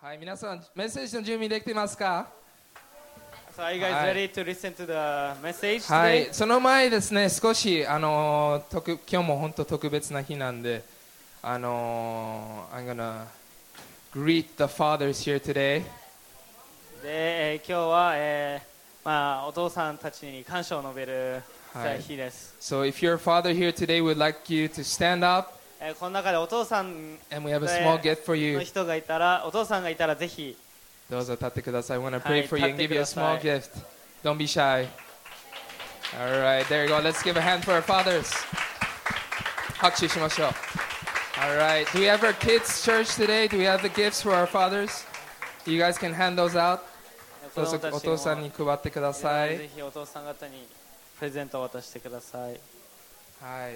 はい、皆さんメッセージの準備できてますか？ So are you guys ready to listen to the message は today? い、その前ですね、少し今日も本当特別な日なんで、I'm gonna greet the fathers here today. で、今日は、まあ、お父さんたちに感謝を述べるはい日です。 So if you're a father here today, we'd like you to stand up, この中でお父さん and we have a small gift for の you. 人がいたら、お父さんがいたらぜひ、 どうぞ立ってください。We want to は pray い、 for you and 立って give you a くださ small い。 gift. Don't be shy. All right, there you go. Let's give a hand for our fathers. 拍手しましょう。All right. Do we have our kids' church today? Do we have the gifts for our fathers? You guys can hand those out. どうぞお父さんに配ってください。 ぜひお父さん方にプレゼントを渡してください。 はい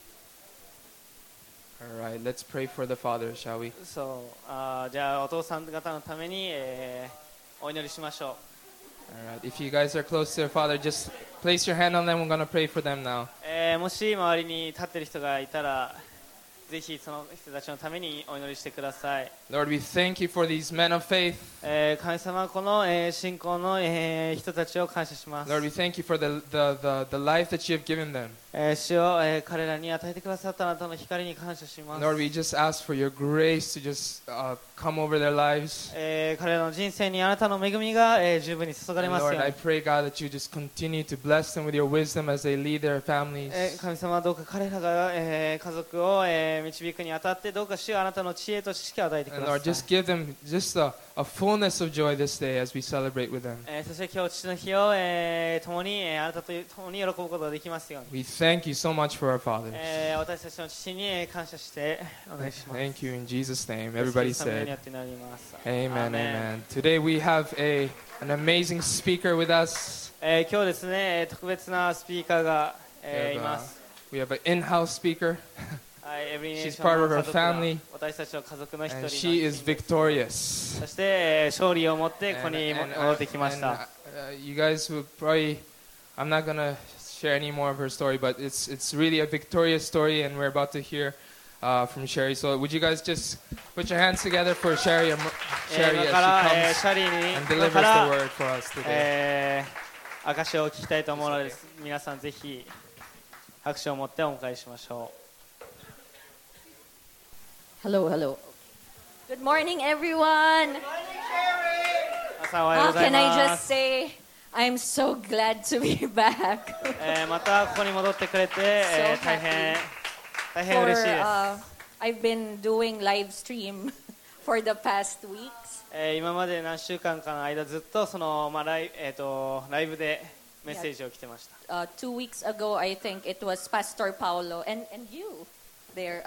。All right. Let's pray for the fathers, shall we? じゃあお父さん方のために、お祈りしましょう。 All right. If you guys are close to their father, just place your hand on them. We're going to pray for them now. もし周りに立っている人がいたら、ぜひその人たちのためにお祈りしてください。 Lord, we thank you for these men of faith. 神様、この、信仰の、人たちを感謝します。 Lord, we thank you for the life that you have given them. 主を、彼らに与えてくださったあなたの光に感謝します。 Lord, we just ask for your grace to just come over their lives. 彼らの人生にあなたの恵みが、十分に注がれ And ますよう Lord, I に。 pray, God, that you just continue to bless them with your wisdom as they lead their families. 神様、どうか彼らが、家族を、導くにあたって、どうか主よあなたの知恵と知識を与えてく And だ Lord, さい。 just give them just a fullness of joy this day as we celebrate with them. そして今日父の日を、共に、あなたと共に喜ぶことができますように。 We thank you so much for our fathers. 私たちの父に感謝してお願いします。 Thank you in Jesus' name. Everybody イエス様によ said, ってなります。 Amen, アーメン amen. Today we have an amazing speaker with us. 今日ですね、特別なスピーカーが、います。 We have an in-house speaker, はい、エブリネー She's ション part of の her 家族が family, 私たちの家族の一人 and の she is 一員です victorious. そして、勝利を持ってここに And- and- 戻ってきました。 and, you guys would probably, I'm not going to share any more of her story, but it's really a victorious story, and we're about to hear from Sherry. So would you guys just put your hands together for Sherry, Sherry 今から as シャリー she に comes and 今 delivers か the ら、 word for us today. 証を聞きたいと思うのです。皆さんぜひ拍手を持ってお迎えしましょう。 Hello, hello. Good morning, everyone. 皆さんおはよう How ござい can I ま just す。 say I'm so glad to be back またここに戻ってくれて、 So 大変 for 嬉しいです。 I've been doing live stream for the past weeks. 今まで何週間かの間ずっとその、ライブでメッセージを来てました。 2 weeks ago, I think it was Pastor Paulo and you there.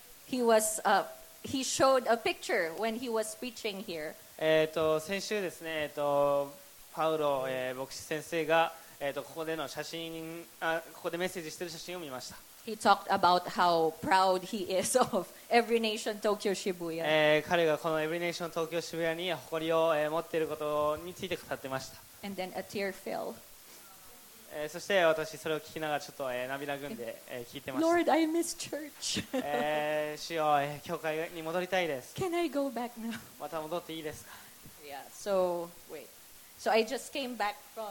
He showed a picture when he was preaching here. 先週ですね、パウロ、牧師先生が、ここでの写真ここでメッセージしている写真を見ました。 He talked about how proud he is of Every Nation Tokyo Shibuya. 彼がこのエブリネーション東京渋谷に誇りを、持っていることについて語ってました。 And then a tear fell. そして私それを聞きながらちょっと、涙ぐんで、聞いてました。 Lord, I miss church. 主よ、教会に戻りたいです。 Can I go back now? また戻っていいですか？ Yeah, so wait. So I just came back from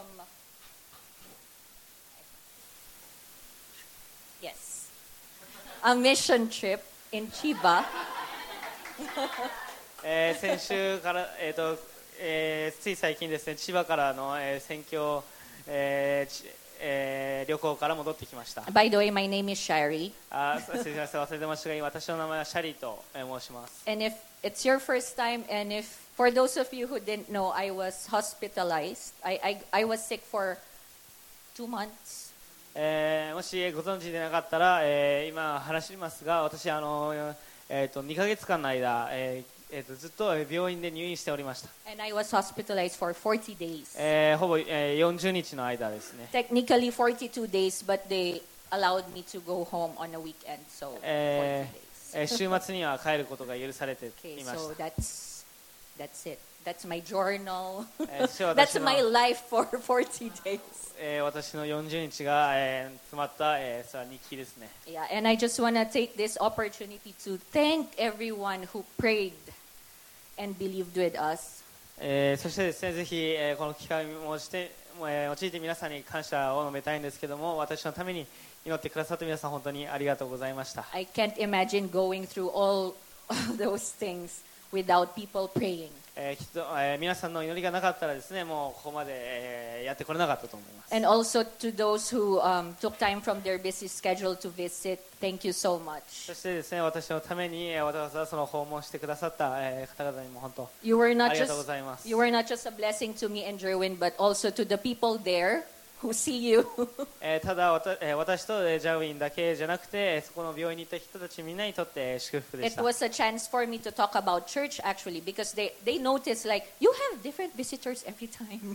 yes, a mission trip in Chiba. 先週から、つい最近ですね、千葉からの、宣教、旅行から戻ってきました。 By the way, my name is Shari. すみません、忘れてましたが、私の名前はシャリーと、申します。 And if it's your first time, and if for those of you who didn't know, I was hospitalized. I was sick for 2 months. もしご存知でなかったら、今話しますが、私2ヶ月間の間、ずっと病院で入院しておりました。 And I was hospitalized for 40 days. ほぼ、40日の間ですね。 Technically 42 days, but they allowed me to go home on a weekend, so 40 days. 週末には帰ることが許されて Okay, いまし so た。 that's it. That's my journal. 主は That's 私の my life for 40 days. 私の40日が、詰まった、それは日記ですね。 Yeah, and I just want to take this opportunity to thank everyone who prayed and believed with us. そしてですね、ぜひ、この機会を用いて皆さんに感謝を述べたいんですけども、私のために祈ってくださった皆さん、本当にありがとうございました。 I can't imagine going through all those things without people praying. きっと、皆さんの祈りがなかったらですね、もうここまで、やってこれなかったと思います。 And also to those who took time from their busy schedule to visit, thank you so much. そしてですね、私のためにわざわざその訪問してくださった、方々にも本当 You were あ not りがとうございます。 just a blessing to me and Jerwin, but also to the people there who see you. ただ私とジャウィンだけじゃなくて、そこの病院に行った人たちみんなにとって祝福でし It た。 was a chance for me to talk about church actually, because they noticed like you have different visitors every time.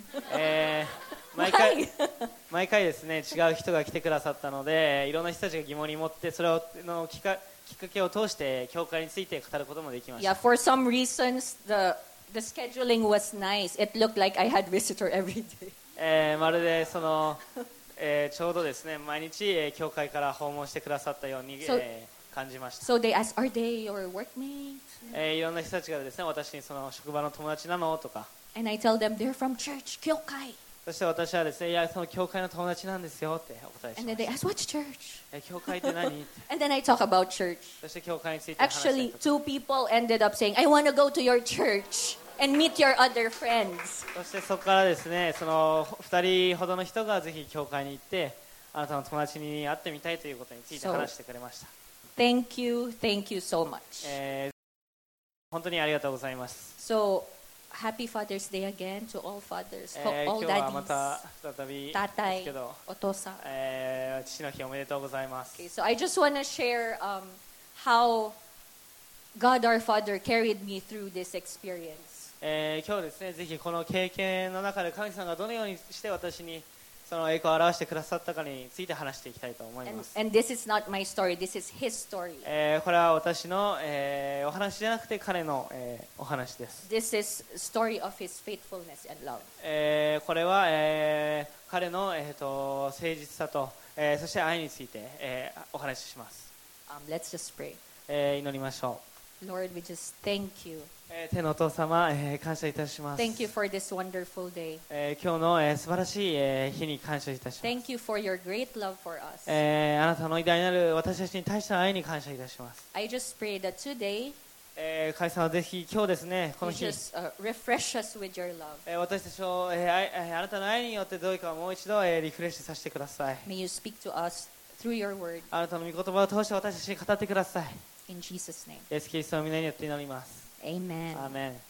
毎回ですね、違う人が来てくださったので、いろんな人たちが疑問に持って、それをのきっかけを通して教会について語ることもできまし Yeah, た。 for some reasons the scheduling was nice. It looked like I had visitor every day. まるでその、ちょうどですね、毎日、教会から訪問してくださったように、感じました。 So they asked, "Are they your workmates?" いろんな人たちがですね、私にその職場の友達なのとか、 And I tell them they're from church, Kyokai. そして私はですね、いやその教会の友達なんですよってお答えし And ま then they し ask, "What's church?" た。教会って何って、 And then I talk about church. そして教会について話したり Actually, とか、 two people ended up saying, "I want to go to your church and meet your other friends." そしてそこからですね、その2人ほどの人がぜひ教会に行って、あなたの友達に会ってみたいということについて話してくれました。 Thank you so much. 本当にありがとうございます。 So, happy Father's Day again to all fathers, 今 all 日はまた daddies, 再びで tatay, すけど、 otosa. 父の日おめでとうございます。 Okay, so I just want to share how God our Father carried me through this experience. 今日ですね、ぜひこの経験の中で神様がどのようにして私にその栄光を表してくださったかについて話していきたいと思います。 And this is not my story, this is his story. これは私の、お話じゃなくて彼の、お話です。 This is story of his faithfulness and love. これは、彼の、誠実さと、そして愛について、お話しします。 Let's just pray. 祈りましょ Lord, we just thank you. う。天のお父様、感謝いたします。 Thank you for this wonderful day. 今日の、素晴らしい、日に感謝いたします。 Thank you for your great love for us. あなたの偉大なる私たちに対しての愛に感謝いたします。 I just pray that today 神様ぜひ今日ですね、こ you の日、 just refresh us with your love. 私たちを、あなたの愛によってどうかもう一度、リフレッシュさせてください。 May you speak to us through your word. あなたの御言葉を通して私たちに語ってください。 In Jesus' name. イエス・キリストの皆によって祈ります。 Amen. アーメン。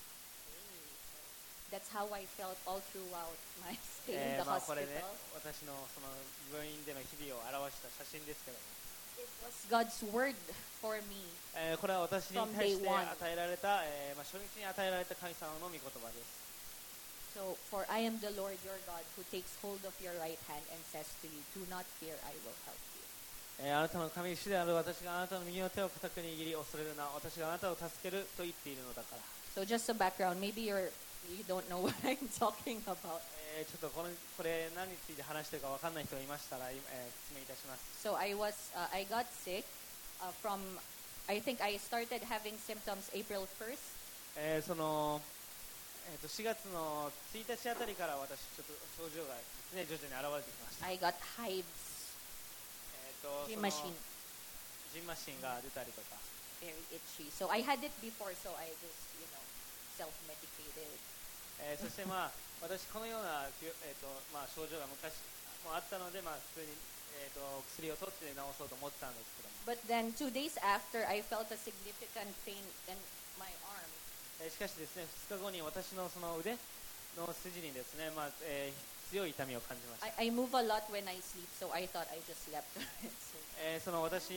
That's how I felt all throughout my stay in the これ hospital. ね、私のその病院での日々を表した写真ですけども、 It was God's word for me. これは私に対して From day one. 与えられた、初日に与えられた神様の御言葉です。 So, for I am the Lord your God who takes hold of your right hand and says to you, "Do not fear, I will help you." あなたの神主である私があなたの右の手を固く握り恐れるな、私があなたを助けると言っているのだから。 So, just a background. Maybe you don't know what I'm talking about. ちょっとこれ何について話してるか分かんない人がいましたら、説明いたします。 So, I got sick from. I think I started having symptoms April 1st. その4月の1日あたりから私ちょっと症状がですね徐々に現れてきました。 I got hives, そ gym の machine, ジンマシンが出たりとか、 very itchy. So, I had it before, so I just, self-medicated. そして私このような、症状が昔もあったので、普通に、薬を取って治そうと思ってたんですけども、 But then 2 days after, I felt a significant pain in my arm. しかしですね2日後に私のその腕の筋にですね、強い痛みを感じました。 I move a lot when I sleep, so I thought I just slept on it. So, その私、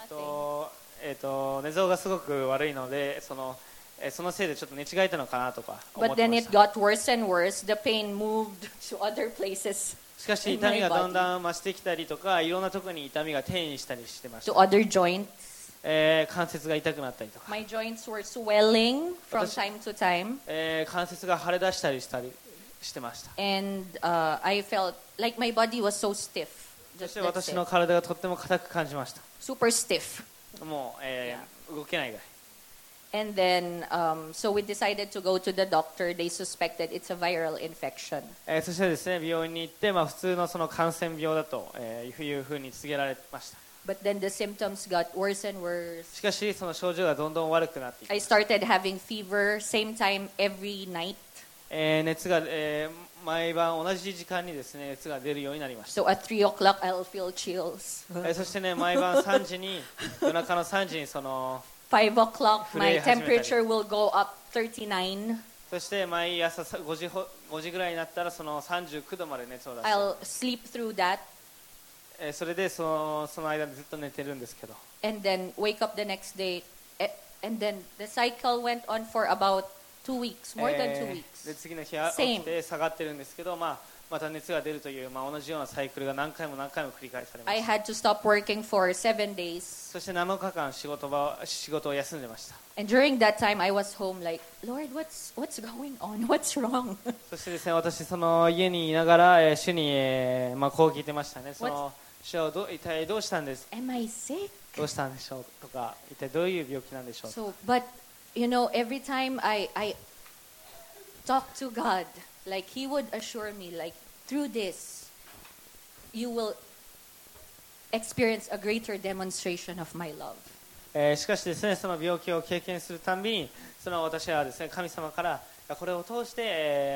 寝相がすごく悪いので、そのせいでちょっと寝違えたのかなとか思っ but て then まし it た。 got worse and worse. The pain moved to other places, しかし痛みがだんだん増してきたりとか、いろんなところに痛みが転移したりしてまし to た。 other joints. 関節が痛くなったりとか、 My joints were swelling from time to time, 関節が腫れ出したりしてました。 and I felt like my body was so stiff. そして Let's 私 say. の体がとっても硬く感じました。 Super stiff. もう、動けないぐらい。 And then, so we decided to go to the doctor. They suspected it's a viral infection. そしてですね、病院に行って、普通のその感染病だというふうに告げられました。 But then the symptoms got worse and worse. しかしその症状がどんどん悪くなっていき I ました。 started having fever, same time every night. 熱が、毎晩同じ時間にですね、熱が出るようになりました。 So at 3 o'clock, I'll feel chills. そしてね、毎晩3時に夜中の3時にその 5 o'clock, my 震え始めたり。 temperature will go up 39. そして毎朝5時ぐらいになったらその39度まで熱を出して、 I'll sleep through that それでその間ずっと寝てるんですけど、 and then wake up the next day. And then the cycle went on for about 2 weeks, more than 2 weeks. で次の日は Same. 起きて下がってるんですけど、また熱が出るという、同じようなサイクルが何回も繰り返されま I した。 had to stop working for 7 days. そして7日間仕事を休んでました。 And during that time, I was home like, Lord, what's going on? What's wrong? そしてですね、私その家にいながら、主に、こう聞いてましたね。その主よ、一体どうしたんです Am I sick? どうしたんでしょうとか、一体どういう病気なんでしょう。 So, but every time I talk to God, like He would assure me, like through this, you will experience a greater demonstration of my love. しかしですね、その病気を経験するたんびに、その私はですね、神様からこれを通して、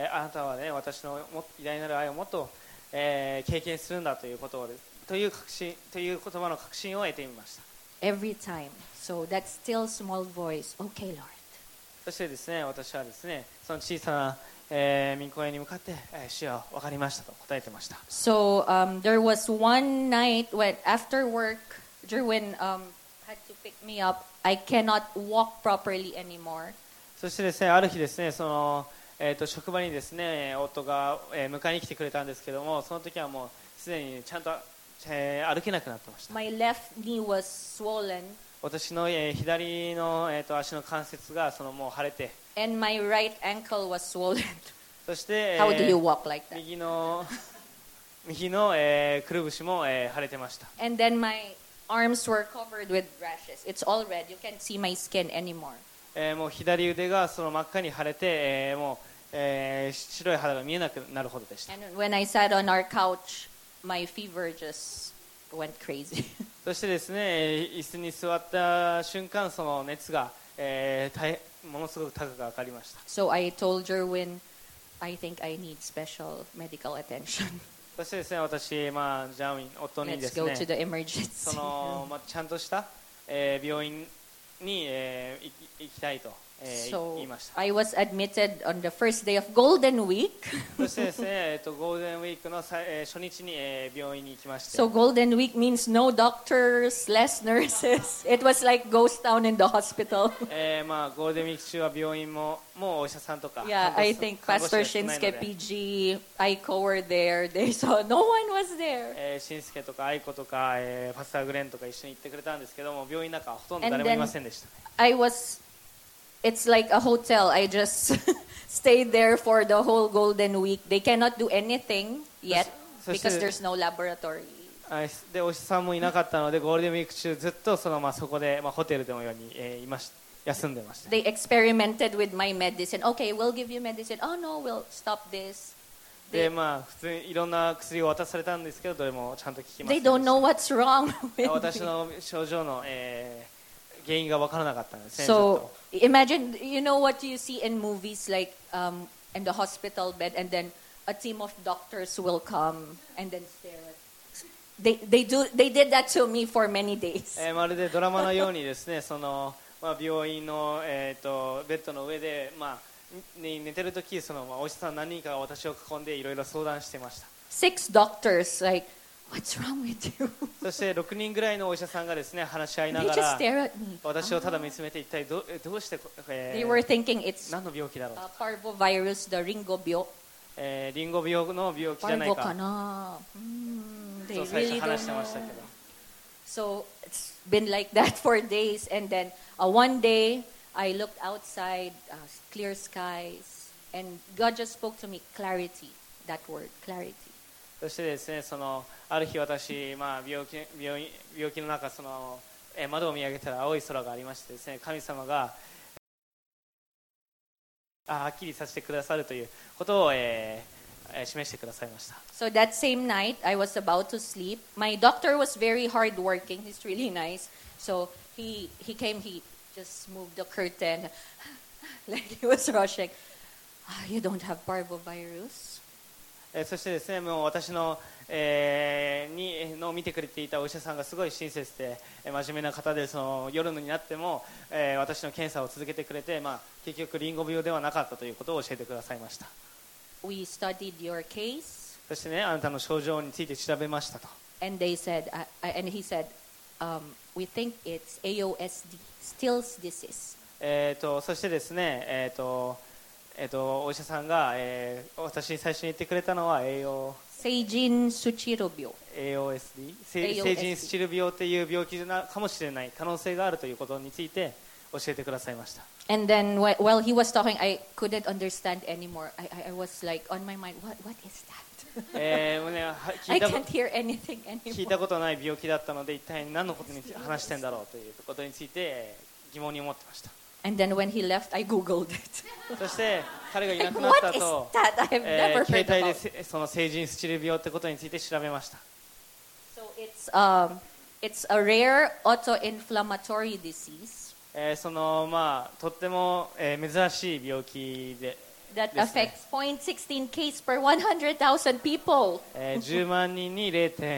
あなたはね、私の偉大なる愛をもっと、経験するんだということをという言葉の確信を得てみました。 Every time. So that still small voice, okay, Lord. そしてですね、私はですね、その小さな、御声に向かって、主よ、分かりましたと答えてました。 So there was one night when after work, Jerwin had to pick me up. I cannot walk properly anymore. そしてですね、ある日ですね、その職場にですね、夫が、迎えに来てくれたんですけども、その時はもうすでにちゃんと、歩けなくなってました。 My left knee was swollen 私の、左の、足の関節がもう腫れて、 and my right ankle was swollen. そして、 How do you walk like that? 右の、くるぶしも、腫れてました。 And then my arms were covered with rashes. It's all red. You can't see my skin anymore. もう左腕がその真っ赤に腫れて、もう、白い肌が見えなくなるほどでした。 And when I sat on our couch, my fever just went crazy. そしてですね、椅子に座った瞬間、その熱が、ものすごく高く上がりました。 So I told Jerwin, I think I need special medical attention. そしてですね、私、ジャーミン、夫にで Let's す go ね、 to the emergency その room. ちゃんとした、病院に、行きたいと、 So 言いました。 I was admitted on the first day of Golden Week. そしてですね、ゴールデンウィークの初日に、病院に行きまして、 So Golden Week means no doctors, less nurses. It was like ghost town in the hospital. ゴールデンウィーク中は病院もお医者さんとか Yeah, I think 看護師 Pastor が少ないの Shinsuke で PG, Aiko were there. They saw no one was there. しんすけとか愛子とか、パスターグレンとか一緒に行ってくれたんですけども、病院の中はほとんど And 誰もい then ませんでした。 It's like a hotel. I just stayed there for the whole Golden Week. They cannot do anything yet So- so- because there's no laboratory. でお医者さんもいなかったので、ゴールデンウィーク中ずっとそこで、ホテルのように、休んでました。 They experimented with my medicine. Okay, we'll give you medicine. Oh no, we'll stop this. で普通にいろんな薬を渡されたんですけど、どれもちゃんと効きませ They んで don't し know what's wrong た。 with 私 me. の症状の、原因が分からなかったんですね。 So imagine, you know what you see in movies, like in the hospital bed, and then a team of doctors will come and then stare at. They did that to me for many days. まるでドラマのようにですね、病院の、ベッドの上で、寝てるとき、お医者さん何人かが私を囲んでいろいろ相談してました。 6 doctors, like, what's wrong with you? そして6人ぐらいのお医者さんがですね、話し合いな They が just ら stare at me. 私をただ見つめて、一体どうして、 They were thinking it's 何の病気だろう、 parvovirus, the ringo bio. リンゴ病の病気じゃない Parvo か kana. そ They う最 really 初話 don't してましたけ know. ど、 So it's been like that for days. And then one day, I looked outside, clear skies, and God just spoke to me, clarity, that word, clarity. そしてですね、ある日私、病気の中、窓を見上げたら青い空がありましてですね、神様がはっきりさせてくださるということを、示してくださいました。 So that same night, I was about to sleep. My doctor was very hardworking. He's really nice. So he came, he just moved the curtain like he was rushing. You don't have parvovirus? そしてですね、もう私の、見てくれていたお医者さんがすごい親切で、真面目な方で、その夜になっても、私の検査を続けてくれて、結局リンゴ病ではなかったということを教えてくださいました。 We studied your case. そしてね、あなたの症状について調べましたと。 And they said, and he said, we think it's AOSD, Still's disease. そしてですね、お医者さんが、私に最初に言ってくれたのは Seijin Tsuchiro病. AOSD 成人スチル病という病気かもしれない可能性があるということについて教えてくださいました。 And then while he was talking, I couldn't understand anymore. I was like on my mind, what is that? 聞 I いた can't hear anything 聞いた anymore. ことない病気だったので、一体何のことに話してんだろうということについて疑問に思ってました。 And then when he left, I googled it. そして彼がいなくなっ What た is 後、 that? I have never 携 heard 帯 about. でその成人スチル病ってことについて調べました。 So it's a rare autoinflammatory disease そのとっても、珍しい病気で that ですね。 affects 0.16 case per 100,000 people. 10万人に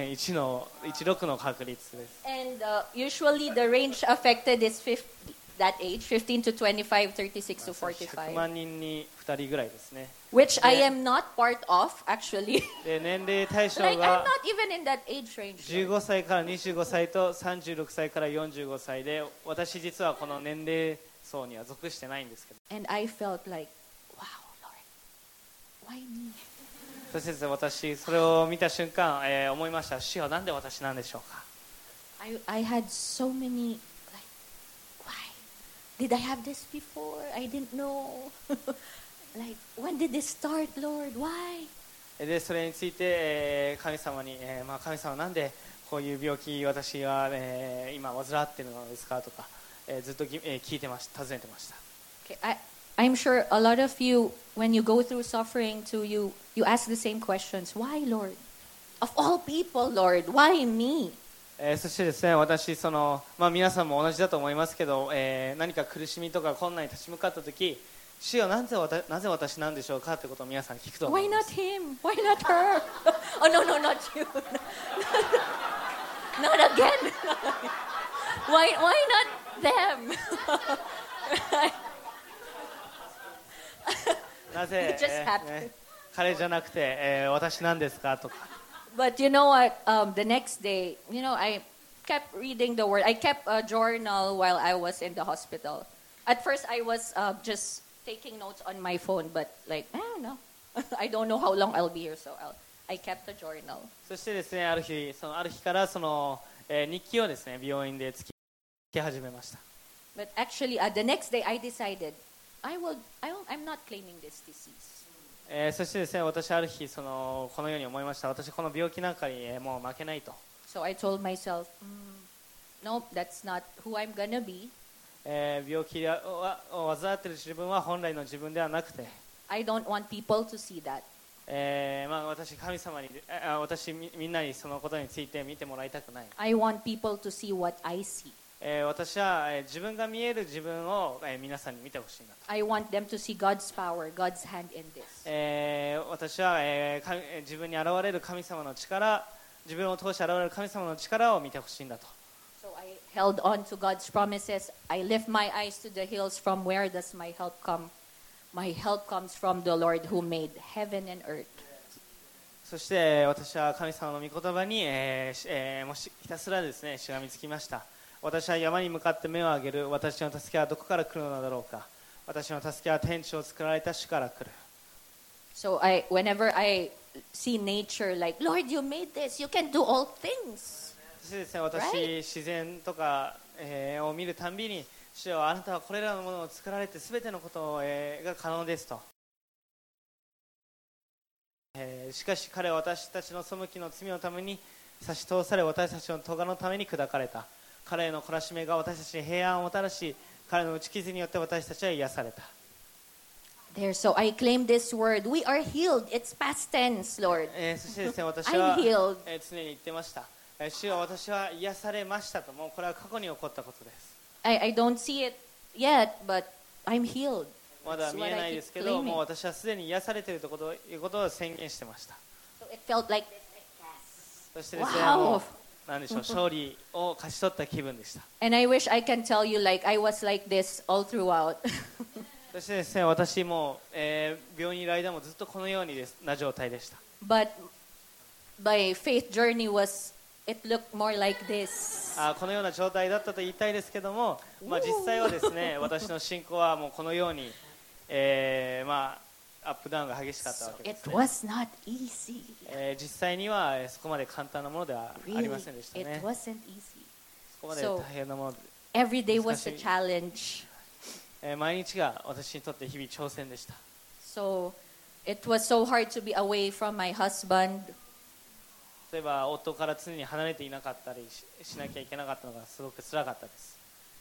0.16 の確率です。 And usually the range affected is that age, 15 to 25, 36 to 100 45, 万人に2人ぐらいですね。 which I am not part of, actually. で年齢対象 Like, I'm が not even in that age range. 15歳から25歳と36歳から45歳で、私実はこの年齢層には属してないんですけど、 And I felt like, wow, Lord, why me? そしてですね、私それを見た瞬間、思いました。主よ、なんで私なんでしょうか。 I had so many, like, why? Did I have this before? I didn't know. Like, when did this start, Lord? Why? でそれについて、神様に、神様なんでこういう病気私は、今患っているのですかとか、ずっと、聞いてました、尋ねてました。 Okay, I'm sure a lot of you, when you go through suffering, you ask the same questions. Why, Lord? Of all people, Lord, why me? そしてですね、私その、皆さんも同じだと思いますけど、何か苦しみとか困難に立ち向かったとき、主よ、なぜ私なんでしょうかということを皆さん聞くと思 Why いま not す。 him? Why not her? Oh, no, not you. Not again. Why not them? なぜ、 It just happened. 彼じゃなくて、私なんですかとか。 But you know what? The next day, I kept reading the word. I kept a journal while I was in the hospital. At first, I was just taking notes on my phone, but like, I don't know. I don't know how long I'll be here, so I kept a journal. そしてですね、ある日からその、日記をですね、病院でつけ始めました。 But actually, the next day, I decided I'm not claiming this disease. そしてですね、私ある日このように思いました。私この病気なんかに、もう負けないと。 So I told myself, no, that's not who I'm gonna be. 病気を患っている自分は本来の自分ではなくて、 I don't want people to see that. 私神様にみんなにそのことについて見てもらいたくない。 I want people to see what I see. 私は、自分が見える自分を、皆さんに見てほしいんだと。 I want them to see God's power, God's hand in this. 私は、自分に現れる神様の力、自分を通して現れる神様の力を見てほしいんだと。 So I held on to God's promises. I lift my eyes to the hills. From where does my help come? My help comes from the Lord who made heaven and earth. そして私は神様の御言葉に、もしひたすらですね、しがみつきました。私は山に向かって目を上げる。私の助けはどこから来るのだろうか。私の助けは天地を作られた主から来る。 So whenever I see nature, like, Lord, you made this. You can do all things. そしてですね、私、自然とか、を見るたんびに、主よ、あなたはこれらのものを作られて全てのことが可能ですと。しかし彼は私たちの背きの罪のために差し通され、私たちの咎のために砕かれた。彼への懲らしめが私たちに平安をもたらし、彼の打ち傷によって私たちは癒された。 There, so I claim this word. We are healed. It's past tense, Lord. そしてですね、私 I'm は、 healed. 常に言ってました。主よ、私は癒されましたと、もうこれは過去に起こったことです。 I don't see it yet, but I'm healed. まだ That's 見 what えな I い keep ですけど、 claiming. もう私はすでに癒されているということを宣言してました。 So it felt like this. そしてですね、 Wow. もうなんでしょう、勝利を勝ち取った気分でした。 And I wish I can tell you like I was like this all throughout. そしてですね、私も、病院にいる間もずっとこのようにな状態でした。 But my faith journey was, it looked more like this. このような状態だったと言いたいですけども、まあ、実際はですね、私の信仰はもうこのように、まあ、アップダウンが激しかったわ So けで it す、ね。 was not easy. 実際にはそこまで簡単なものではあり Really, ませんでした it ね。 wasn't easy. そこまで大変なもので、 Every day was a Discussion. challenge. 毎日が私にとって日々挑戦でした。 So it was so hard to be away from my husband. 例えば夫から常に離れていなかったり しなきゃいけなかったのがすごく辛かったです。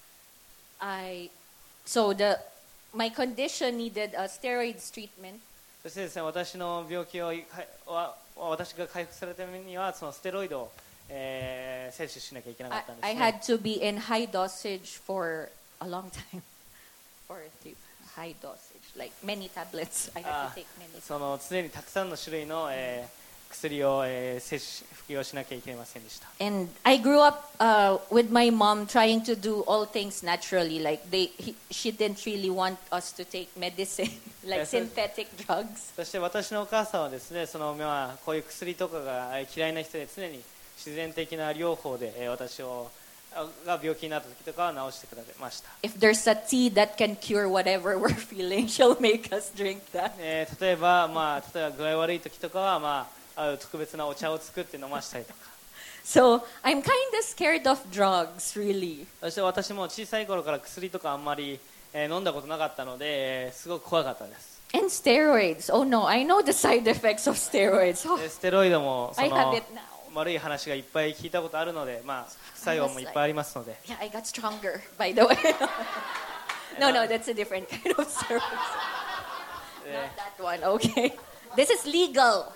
So my condition needed a steroids treatment. そしてですね、私の病気私が回復されるためにはそのステロイドを、摂取しなきゃいけなかったんです、ね。 I had to be in high dosage for a long time. For high dosage, like many tablets. I had to take many. その常にたくさんの種類の、薬を、服用しなきゃいけませんでした。 And I grew up with my mom trying to do all things naturally. Like she didn't really want us to take medicine, like Yes, yes. synthetic drugs. そして私のお母さんはですね、まあ、こういう薬とかが嫌いな人で常に自然的な療法で、私が病気になった時とかは治してくれました。 If there's a tea that can cure whatever we're feeling, she'll make us drink that. 例えば具合悪い時とかは、まあ、特別なお茶を作って飲ましたりとか。 So I'm kind of scared of drugs, really. そして私も小さい頃から薬とかあんまり、飲んだことなかったので、すごく怖かったです。 And steroids. Oh no, I know the side effects of steroids. Oh, ステロイドも I have it now. 悪い話がいっぱい聞いたことあるので、まあ、副作用もいっぱいありますので。 Yeah, I got stronger, by the way. No, that's a different kind of steroids. Not that one, okay. This is legal.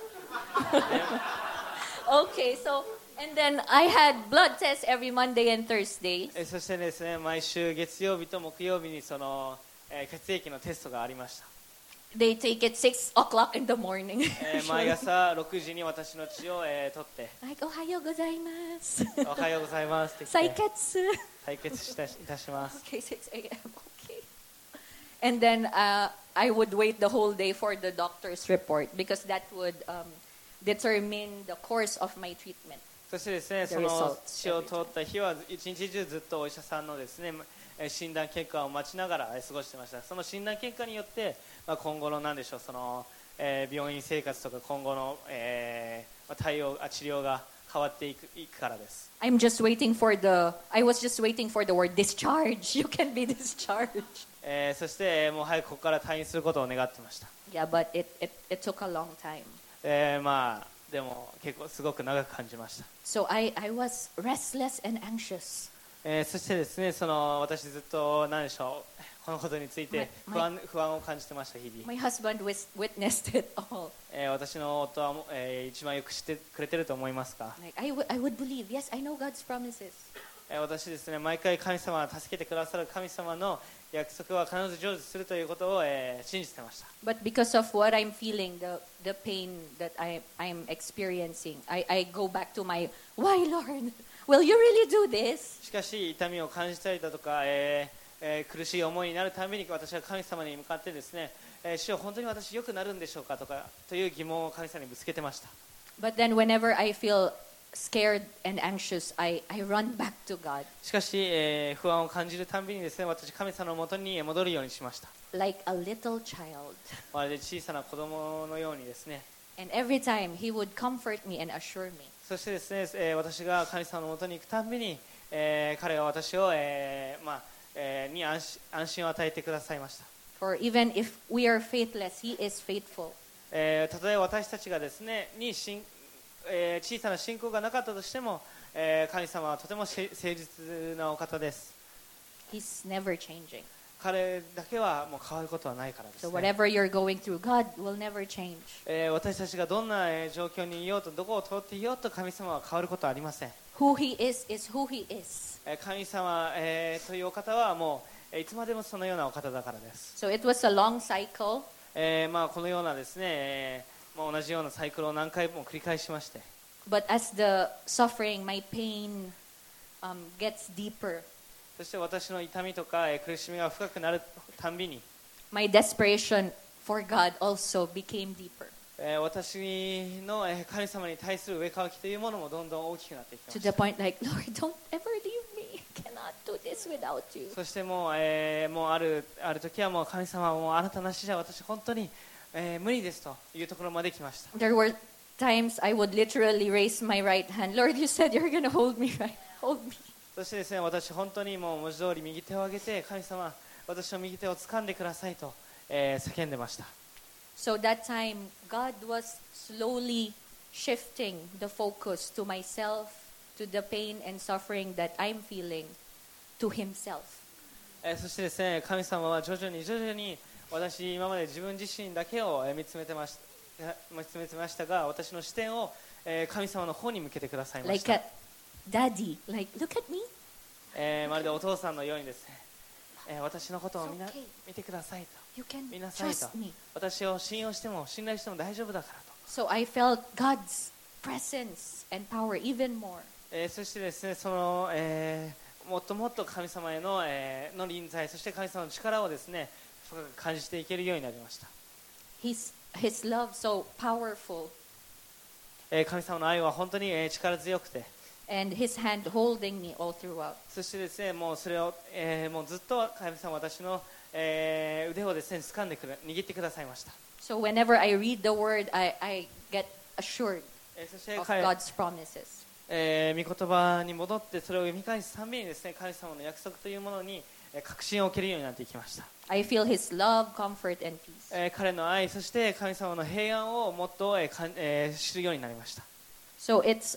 Okay, so, and then I had blood tests every Monday and Thursday. そしてですね、毎週月曜日と木曜日にその、血液のテストがありました。 They take it 6 o'clock in the morning. 毎朝6時に私の血を、取って Like, おはようございます。 おはようございますって言採って血。 採血いたします。 Okay, 6 a.m. Okay. And then I would wait the whole day for the doctor's report because that would determine the course of my treatment. そしてですね、 The その results 血を通った日は一日中ずっとお医者さんのですね、診断結果を待ちながら過ごしてました。その診断結果によって、まあ、今後の何でしょう、その、病院生活とか今後の、治療が変わっていくからです。 I was just waiting for the word discharge. You can be discharged. そしてもう早くここから退院することを願ってました。 Yeah, but it took a long time. まあでも結構すごく長く感じました。 So I was restless and anxious. そしてですね、私ずっと何でしょう、このことについて不安を感じてました日々。 My husband witnessed it all. 私の夫は、一番よく知ってくれてると思いますか。 Like I would believe. Yes, I know God's promises. 私ですね、毎回神様が助けてくださる神様の約束は必ず成就するということを、信じてました。 But because of what I'm feeling, the pain that I'm experiencing, I go back to my, why Lord? Will you really do this? しかし痛みを感じたりだとか、苦しい思いになるたびに私は神様に向かってですね、主よ本当に私良くなるんでしょうかという疑問を神様にぶつけてました。 But then whenever I feel scared and anxious, I run back to God. しかし、不安を感じるたびにですね、私神様のもとに戻るようにしました。 Like a little child. まるで小さな子供のようにですね。 And every time He would comfort me and assure me. そしてですね、私が神様のもとに行くたびに、彼は私を、に安心を与えてくださいました。 For even if we are faithless, He is faithful. たとえ私たちがですね小さな信仰がなかったとしても、神様はとても誠実なお方です。 He's never changing. 彼だけはもう変わることはないからです So ね。 whatever you're going through, God will never change. 私たちがどんな状況にいようと、どこを通っていようと、神様は変わることはありません。 Who He is who He is. 神様というお方はもういつまでもそのようなお方だからです。 So it was a long cycle. まあこのようなですね、もう同じようなサイクルを何回も繰り返しまして、 But as the suffering, my pain gets deeper, そして私の痛みとか苦しみが深くなるたんびに、 my desperation for God also became deeper. 私の神様に対する上かきというものもどんどん大きくなっていきま To し the た。 point like, Lord, don't ever leave me. I cannot do this without you. そしてもう、もうある時はもう神様はもうあなたなしじゃ私本当に、無理ですというところまで来ました。 There were times I would literally raise my right hand. Lord, you said you're going to hold me, right? Hold me. そしてですね、私本当にもう文字通り右手を上げて、神様私の右手を掴んでくださいと、叫んでました。 So that time, God was slowly shifting the focus to myself, to the pain and suffering that I'm feeling, to Himself. そしてですね、神様は徐々に私今まで自分自身だけを見つめてましたが、私の視点を神様の方に向けてくださいまし Like た。 a daddy, like, look at me. まるでお父さんのようにですね、私のことを It's okay. 見てくださいと、 You can 見なさいと trust me. 私を信頼しても大丈夫だからと。 So I felt God's presence and power even more. そしてですね、その、もっともっと神様への、の臨在、そして神様の力をですね、深く感じていけるようになりました。 His love so powerful, 神様の愛は本当に、力強くて、 and His hand holding me all throughout. そしてですね、もうそれを、もうずっと神様は私の、腕をですね、掴んで握ってくださいました。 So whenever I read the Word, I get assured そして of 彼、 God's promises. 御言葉に戻ってそれを読み返すたびにですね、神様の約束というものに確信を受けるようになっていきました。 I feel His love, comfort, and peace. 彼の愛、そして神様の平安をもっと、知るようになりました。 So it's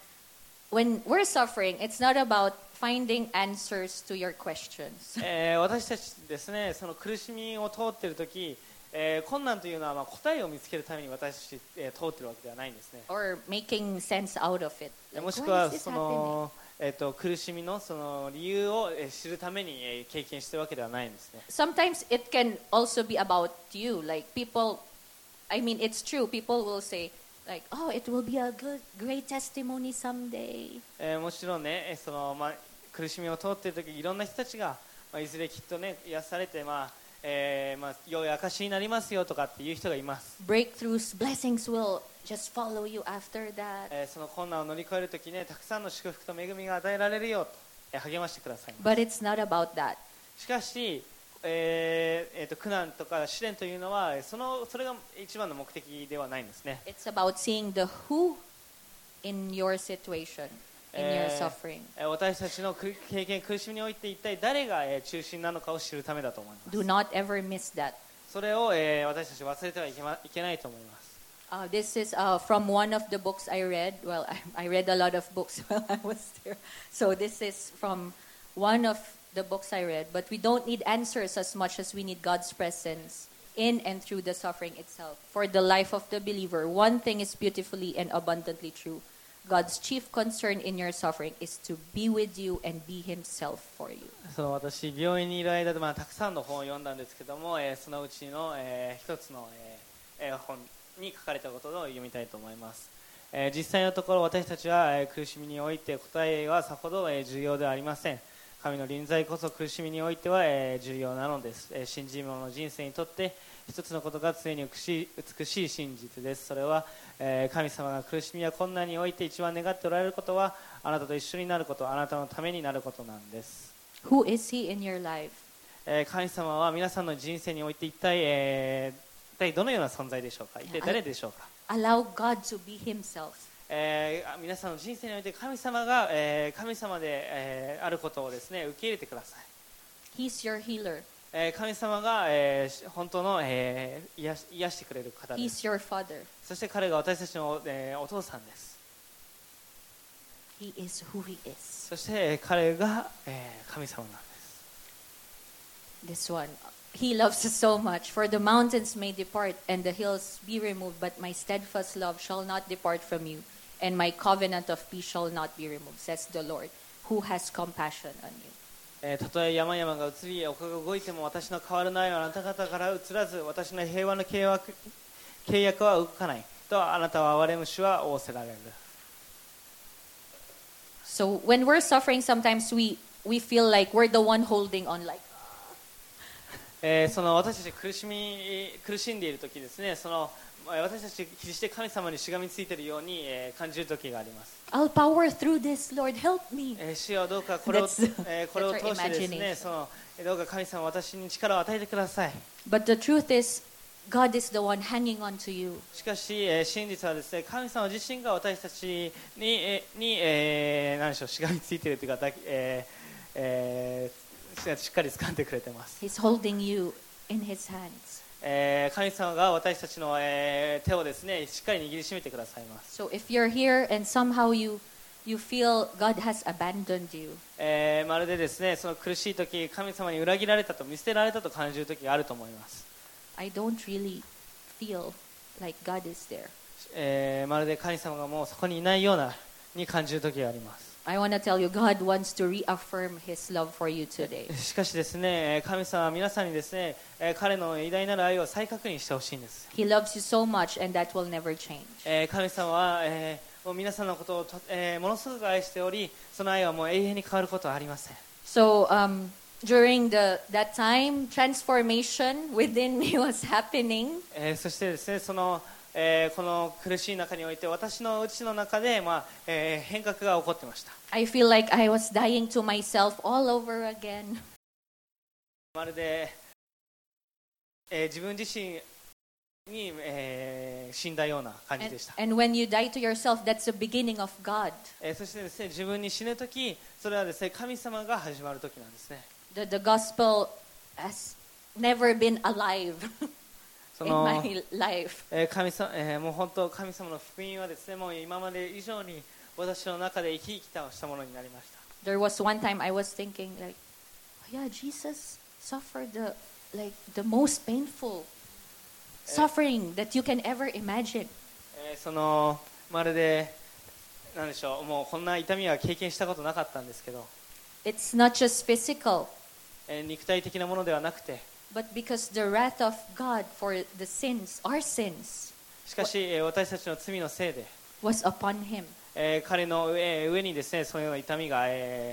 when we're suffering, it's not about finding answers to your questions. 私たちですね、その苦しみを通っているとき、困難というのはまあ答えを見つけるために私たち、通っているわけではないんですね。 Or making sense out of it. Like, もしく why は is this そ happening? の、苦しみのその理由を知るために経験しているわけではないんですね。 Sometimes it can also be about you. Like people, I mean, it's true. People will say, like, oh, it will be a great testimony someday. もちろんね、そのまあ苦しみを通っているとき、いろんな人たちが、まあ、いずれきっとね癒されて、まあまあ、良い証になりますよとかっていう人がいます。 Breakthroughs, blessings will just follow you after that. その困難を乗り越えるときね、たくさんの祝福と恵みが与えられるよと、励ましてください。 But it's not about that. しかし、苦難とか試練というのはそれが一番の目的ではないんですね。 It's about seeing the who in your situation, in your suffering. 私たちの経験、苦しみにおいて一体誰が中心なのかを知るためだと思います。 Do not ever miss that. それを私たち忘れてはいけないと思います。 This is from one of the books I read. Well, I read a lot of books while I was there. So this is from one of the books I read. But we don't need answers as much as we need God's presence in and through the suffering itself. For the life of the believer, one thing is beautifully and abundantly true. God's chief concern in your suffering is to be with you and be Himself for you. その私病院にいる間で、まあ、たくさんの本を読んだんですけども、そのうちの、一つの、本に書かれたことを読みたいと思います。実際のところ私たちは、苦しみにおいて答えはさほど、重要ではありません。神の臨在こそ苦しみにおいては、重要なのです。信じ者の人生にとって一つのことが常に美しい真実です。それは、神様が苦しみや困難において一番願っておられることはあなたと一緒になること、あなたのためになることなんです。 Who is He in your life? 神様は皆さんの人生において一体どのような存在でしょうか。一体誰でしょうか。 Allow God to be Himself. 皆さんの人生において神様が、神様で、あることをですね受け入れてください。 He's your healer. 神様が、本当の、癒してくれる方です。 He's your father. そして彼が私たちの、お父さんです。 He is who He is. そして彼が、神様なんです。 This one. He loves us so much. For the mountains may depart and the hills be removed, but my steadfast love shall not depart from you, and my covenant of peace shall not be removed, says the Lord, who has compassion on you. たとえ山々が移り丘が動いても私の変わらないあなた方から移らず、私の平和の契約は動かないとあなたは憐れむ主は仰せられる。 So when we're suffering, sometimes we feel like we're the one holding on, like, その私たち苦しんでいる時ですね、その私たち決して神様にしがみついているように感じる時があります。 I'll power through this, Lord, help me. 主よどうかこれを That's- これを that's 通 our してですね、 imagination. そのどうか神様私に力を与えてください。 But the truth is, God is the one hanging on to you. しかし真実はですね、神様自身が私たちに何でしょう、しがみついているというか、しっかり掴んでくれています。 He's holding you in His hands. 神様が私たちの手をですね、しっかり握りしめてくださいます。 So if you're here and somehow you feel God has abandoned you, まるでですね、その苦しい時、神様に裏切られたと見捨てられたと感じる時があると思います。 I don't really feel like God is there. まるで神様がもうそこにいないようなに感じる時があります。 I want to tell you, God wants to reaffirm His love for you today. しかしですね、神様は皆さんにですね、彼の偉大なる愛を再確認してほしいんです。 He loves you so much, and that will never change. 神様は、もう皆さんのことをものすごく愛しており、その愛はもう永遠に変わることはありません。 So during that time, transformation within me was happening. そしてですね、この苦しい中において私の内の中で、変革が起こってました。 I feel like I was dying to myself all over again. まるで、自分自身に、死んだような感じでした。 And when you die to yourself, that's the beginning of God. そしてですね、自分に死ぬとき、それはですね、神様が始まるときなんですね。 The gospel has never been alive そ in の my life. 神様もう本当神様の福音はですね、もう今まで以上に私の中で生き生きとしたものになりました。 There was one time I was thinking like, oh yeah, Jesus suffered the most painful suffering that you can ever imagine. まるでなんでしょう、もうこんな痛みは経験したことなかったんですけど、 It's not just physical, 肉体的なものではなくて、 but because the wrath of God for the sins, our sins, しかし私たちの罪のせいで、 was upon Him. 彼の上にですね、そのような痛みが、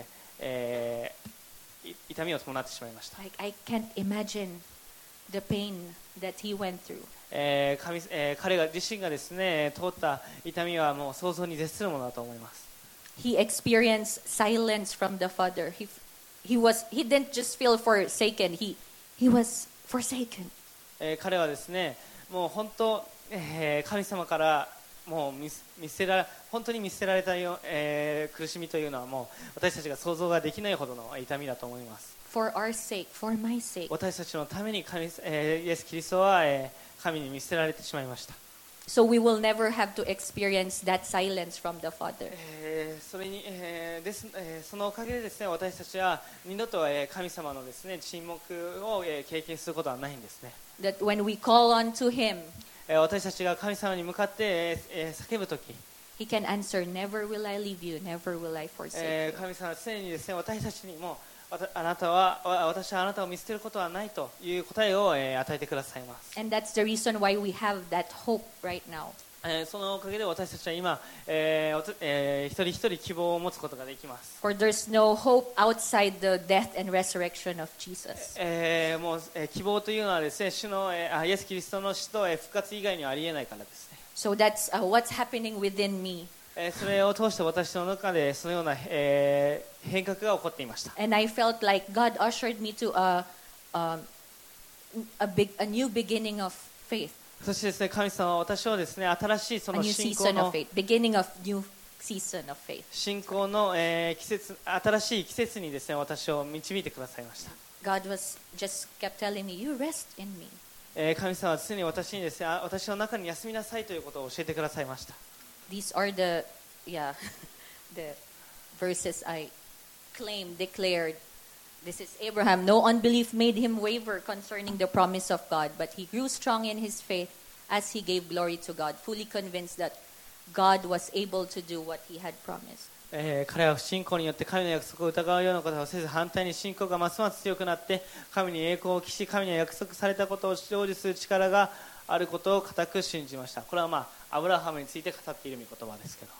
痛みを伴ってしまいました。 Like I can't imagine the pain that He went through. 彼が自身がですね通った痛みはもう想像に絶するものだと思います。 He experienced silence from the Father. He didn't just feel forsaken. He was forsaken. 彼はですね、もう本当、神様からもう本当に見捨てられたよ、苦しみというのはもう私たちが想像ができないほどの痛みだと思います。 For our sake, for my sake. 私たちのためにイエス・キリストは、神に見捨てられてしまいました。 So we will never have to experience that silence from the Father. そのおかげでですね、私たちは二度と、神様のですね沈黙を、経験することはないんですね。 That when we call on to Him, 私たちが神様に向かって、叫ぶとき、 He can answer, never will I leave you, never will I forsake you. 神様は常にですね、私たちにも私はあなたを見捨てることはないという答えを、与えてくださいます。 And that's the reason why we have that hope right now. そのおかげで私たちは今、一人一人希望を持つことができます。 For there's no hope outside the death and resurrection of Jesus. もう、希望というのはですね、イエス・キリストの死と、復活以外にはありえないからですね。 So that's what's happening within me. それを通して私の中でそのような、変革が起こっていました。 And I felt like God ushered me to a new beginning of faith. そしてですね、神様は私をですね、新しいそ A の new 信仰 season の of faith. Beginning of new season of faith. 信仰の、季節、新しい季節にですね、私を導いてくださいました。 God just kept telling me, you rest in me. 神様は常に私にですね、私の中に休みなさいということを教えてくださいました。 These are the verses I declared This is Abraham. No unbelief made him waver concerning the promise of God, but he grew strong in his faith as he gave glory to God, fully convinced that God was able to do what he had promised. 彼は不信仰によって神の約束を疑うようなことをせず、反対に信仰がますます強くなって神に栄光を期し、神に約束されたことを成就する力があることを固く信じました。これはアブラハムについて語っている御言葉ですけど、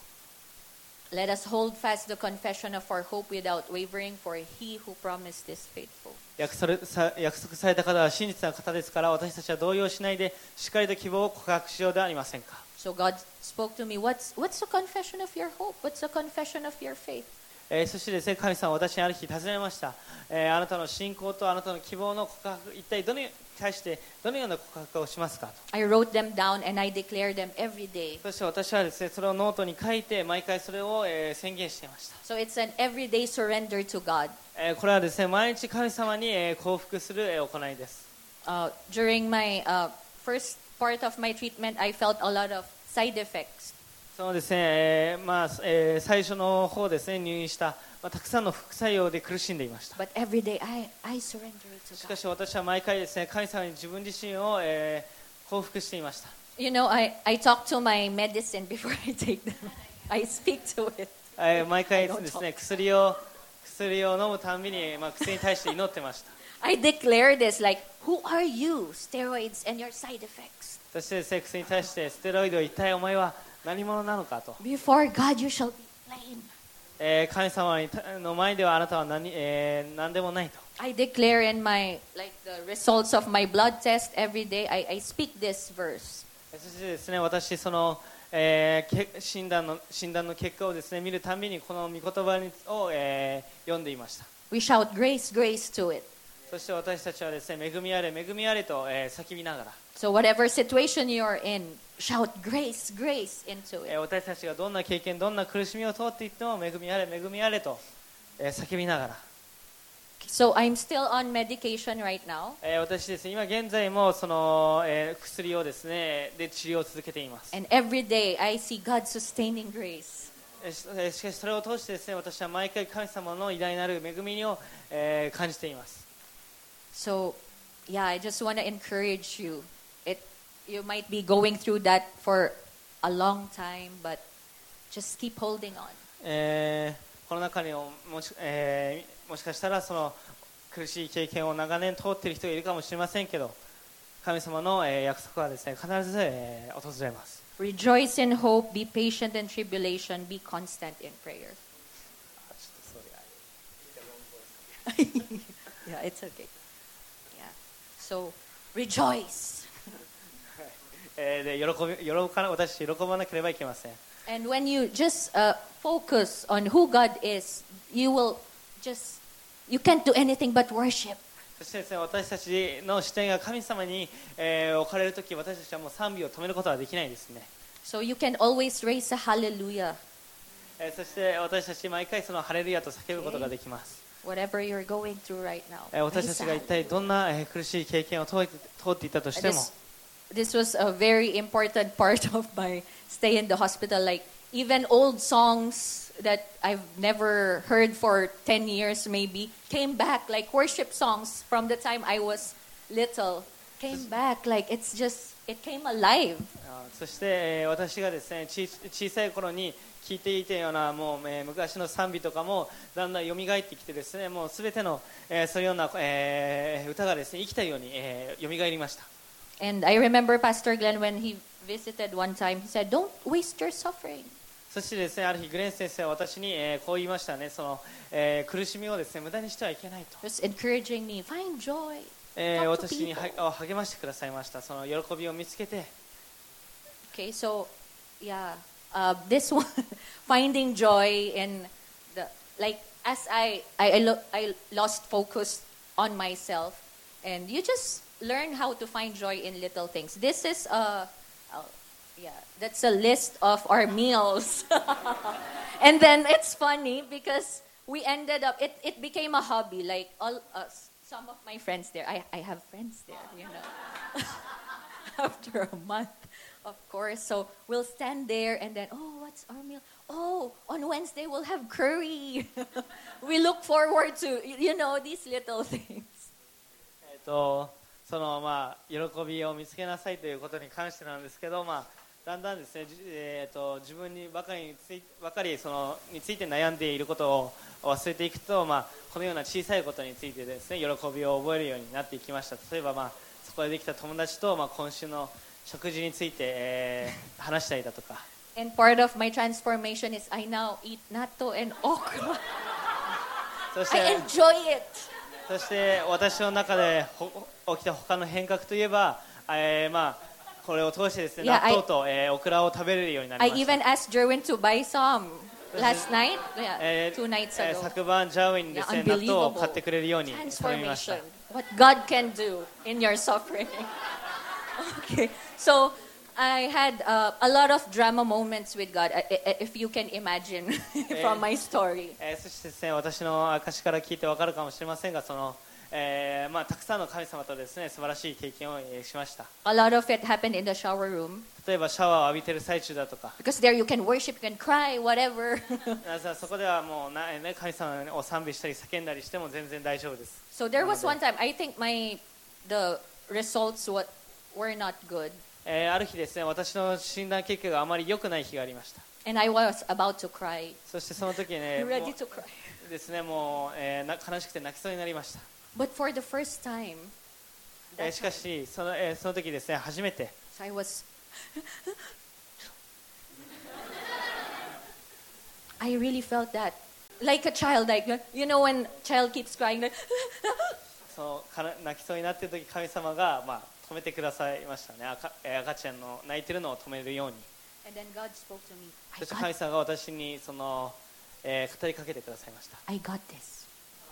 Let us hold fast the confession of our hope without wavering, for he who promised is faithful. 約束された方は真実な方ですから、私たちは動揺しないでしっかりと希望を告白しようではありませんか。 So God spoke to me, what's the confession of your hope? What's the confession of your faith? そしてですね、神様は私にある日尋ねました。あなたの信仰とあなたの希望の告白、一体対してどのような告白をしますかと。 I wrote them down and I declare them every day. そして私はですね、それをノートに書いて毎回それを宣言していました。 So it's an everyday surrender to God. これはですね、毎日神様に降伏する行いです。 During my first part of my treatment, I felt a lot of side effects. そうですね、最初の方ですね、入院した、たくさんの副作用で苦しんでいました。 But every day I surrender it to しか God. し私は毎回ですね、神様に自分自身を降伏していました。 You know, I talk to my medicine before I take them. I speak to it. 毎回ですね、薬を飲むたんびに、薬に対して祈ってました。 I declare this like, who are you, steroids and your side effects? そしてですね、薬に対してステロイド、一体お前は何者なのかと。 Before God you shall be plain. 神様の前ではあなたは何でもないと。 I declare in my, like the results of my blood test every day, I speak this verse. そしてですね、私その、診断の結果をですね見るたびにこの御言葉を、読んでいました。 We shout grace, grace to it. そして私たちはですね、恵みあれ恵みあれと、叫びながら、 So whatever situation you're in, shout grace, grace into it. 私たちがどんな経験、どんな苦しみを通っていっても恵みあれ恵みあれと、叫びながら。 So I'm still on medication right now. 私ですね、今現在もその、薬をですねで治療を続けています。 And every day I see God's sustaining grace. しかしそれを通してですね、私は毎回神様の偉大なる恵みを、感じています。 So yeah, I just want to encourage you. You might be going through that for a long time, but just keep holding on. この中にもしかしたらその苦しい経験を長年通っている人がいるかもしれませんけど、神様の約束はですね、必ず訪れます。 Rejoice in hope, be patient in tribulation, be constant in prayer. Yeah, it's okay. Yeah. So rejoice. で私喜ばなければいけません。 And when you just focus on who God is, you can't do anything but worship. そしてですね、私たちの視点が神様に、置かれるとき、私たちはもう賛美を止めることはできないですね。 So you can always raise a hallelujah. そして私たち毎回そのハレルヤと叫ぶことができます。 Whatever you're going through right now. 私たちが一体どんな苦しい経験を通っていたとしても、 This was a very important part of my stay in the hospital. Like even old songs that I've never heard for 10 years maybe came back, like worship songs from the time I was little came back. Like it came alive. そして私がですね、小さい頃に聴いていたようなもう昔の賛美とかもだんだん蘇ってきてですね、もうすべてのそういうような歌がですね生きたように蘇りました。 And I remember Pastor Glenn when he visited one time, he said, "Don't waste your suffering." そしてですね、ある日グレン先生は私にこう言いましたね。その苦しみをですね無駄にしてはいけないと。 Just encouraging me, find joy. 私に励ましてくださいました。その喜びを見つけて。 Okay, so yeah, this one, finding joy in as I lost focus on myself, and you just learn how to find joy in little things. This is that's a list of our meals. And then it's funny because we ended up, it became a hobby. Like some of my friends there, I have friends there, you know. after a month, of course. So we'll stand there and then, oh, what's our meal? Oh, on Wednesday we'll have curry. We look forward to, these little things. その喜びを見つけなさいということに関してなんですけど、だんだんですね、自分にばかりそのについて悩んでいることを忘れていくと、このような小さいことについてですね、喜びを覚えるようになっていきました。例えば、そこでできた友達と、今週の食事について、話したりだとか。 And part of my transformation is I now eat natto and okra. そして I enjoy it. そして私の中で起きた他の変革といえば、これを通してですね、納豆と、オクラを食べれるようになりました。 I even asked Jerwin to buy some last night, 2 nights ago. 昨晩ジャーウィンにですね、納豆を買ってくれるように頼みました。 What God can do in your suffering. Okay, so I had a lot of drama moments with God, if you can imagine from my story. そしてですね、私の証から聞いてわかるかもしれませんが、たくさんの神様とですね、素晴らしい経験をしました。 A lot of it happened in the shower room. 例えばシャワーを浴びている最中だとか。 Because there you can worship, you can cry, whatever. そこではもう神様を賛美したり叫んだりしても全然大丈夫です。 So there was one time, I think the results were not good. ある日ですね、私の診断結果があまり良くない日がありました。 And I was about to cry. そしてその時ね、 ready to cry. ですね、もう、悲しくて泣きそうになりました。 But for the first time, しかしその時ですね、初めて。 So I was. I really felt that, like a child, like when child keeps crying, like. 泣きそうになっている時、神様が止めてくださいましたね。赤ちゃんの泣いてるのを止めるように。 And then God spoke to me. そして神様が私に語りかけてくださいました。 I got this.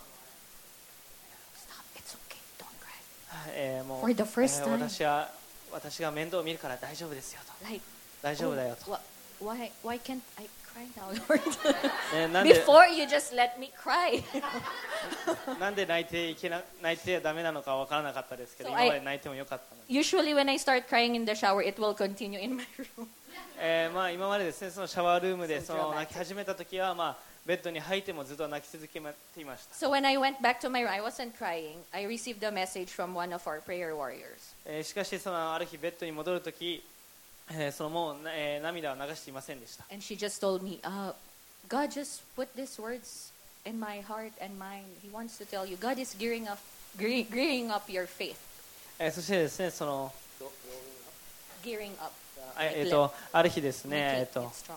Stop. It's okay. Don't cry. もう For the first time. 私が面倒を見るから大丈夫ですよと。 Like, 大丈夫だよと。 Why can't I cry now, Lord? なんで Before you just let me cry. なんで泣いてダメなのかわからなかったですけど、今まで泣いてもよかったので。 Usually when I start crying in the shower, it will continue in my room. 今までですね、そのシャワールームで泣き始めた時はベッドに入ってもずっと泣き続けていました。 So when I went back to my room, I wasn't crying. I received a message from one of our prayer warriors. しかしある日ベッドに戻る時、もう、涙を流していませんでした。 And she just told me, God just put these words in my heart and mind. He wants to tell you, God is gearing up your faith. そしてですね、 gearing up. ある日ですね、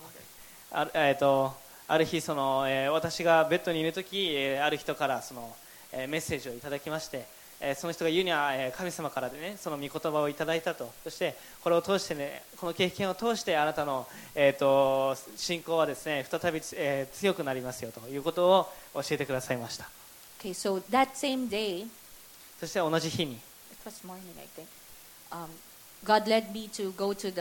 ある日私がベッドにいるとき、ある人からメッセージをいただきまして、その人が言うには神様からでね、その御言葉をいただいたと。そしてこれを通してね、この経験を通してあなたの信仰はですね、再び強くなりますよということを教えてくださいました。 Okay, so that same day, そして同じ日に、 it was morning, I think. God led me to go to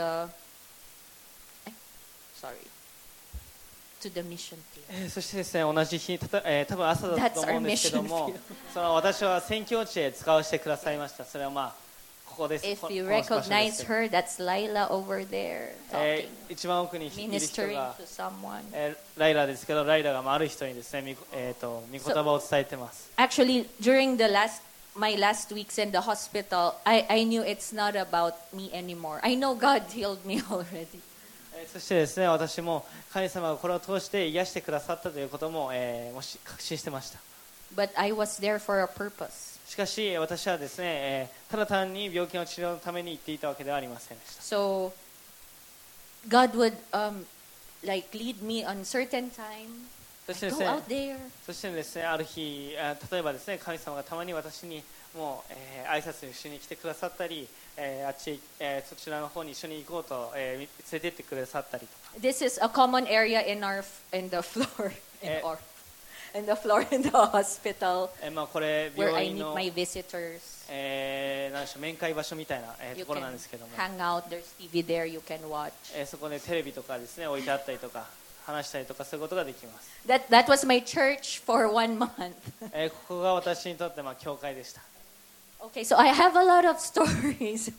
the mission field. そしてですね、同じ日、多分朝だと思うんですけども、私は宣教地へ使わせてくださいました。それはここです。 If you recognize her, that's Laila over there talking, 一番奥にいる人 ministering が to someone. ライラですけど、ライラがある人にですね、御言葉を伝えてます。 Actually, during my last weeks in the hospital, I knew it's not about me anymore. I know God healed me already. そしてですね、私も神様がこれを通して癒してくださったということも、確信してました。 But I was there for a purpose. しかし私はですね、ただ単に病気の治療のために行っていたわけではありませんでした。 So God would lead me on certain time. そしてです Go ね、 out there. そしてですね、ある日、例えばですね、神様がたまに私にもう、挨拶に一緒に来てくださったり、そちらの方に一緒に行こうと、連れて行ってくださったりとか。 This is a common area in the floor in the hospital これ where 病 I 院 meet の、 my visitors. なんでしょう、面会場所みたいな、 You ところ can なんですけども、 hang out. There's TV there. You can watch. そこでテレビとかですね、置いてあったりとか話したりとかそういうことができます。 That was my church for 1 month. ここが私にとって教会でした。 Okay, so I have a lot of stories, but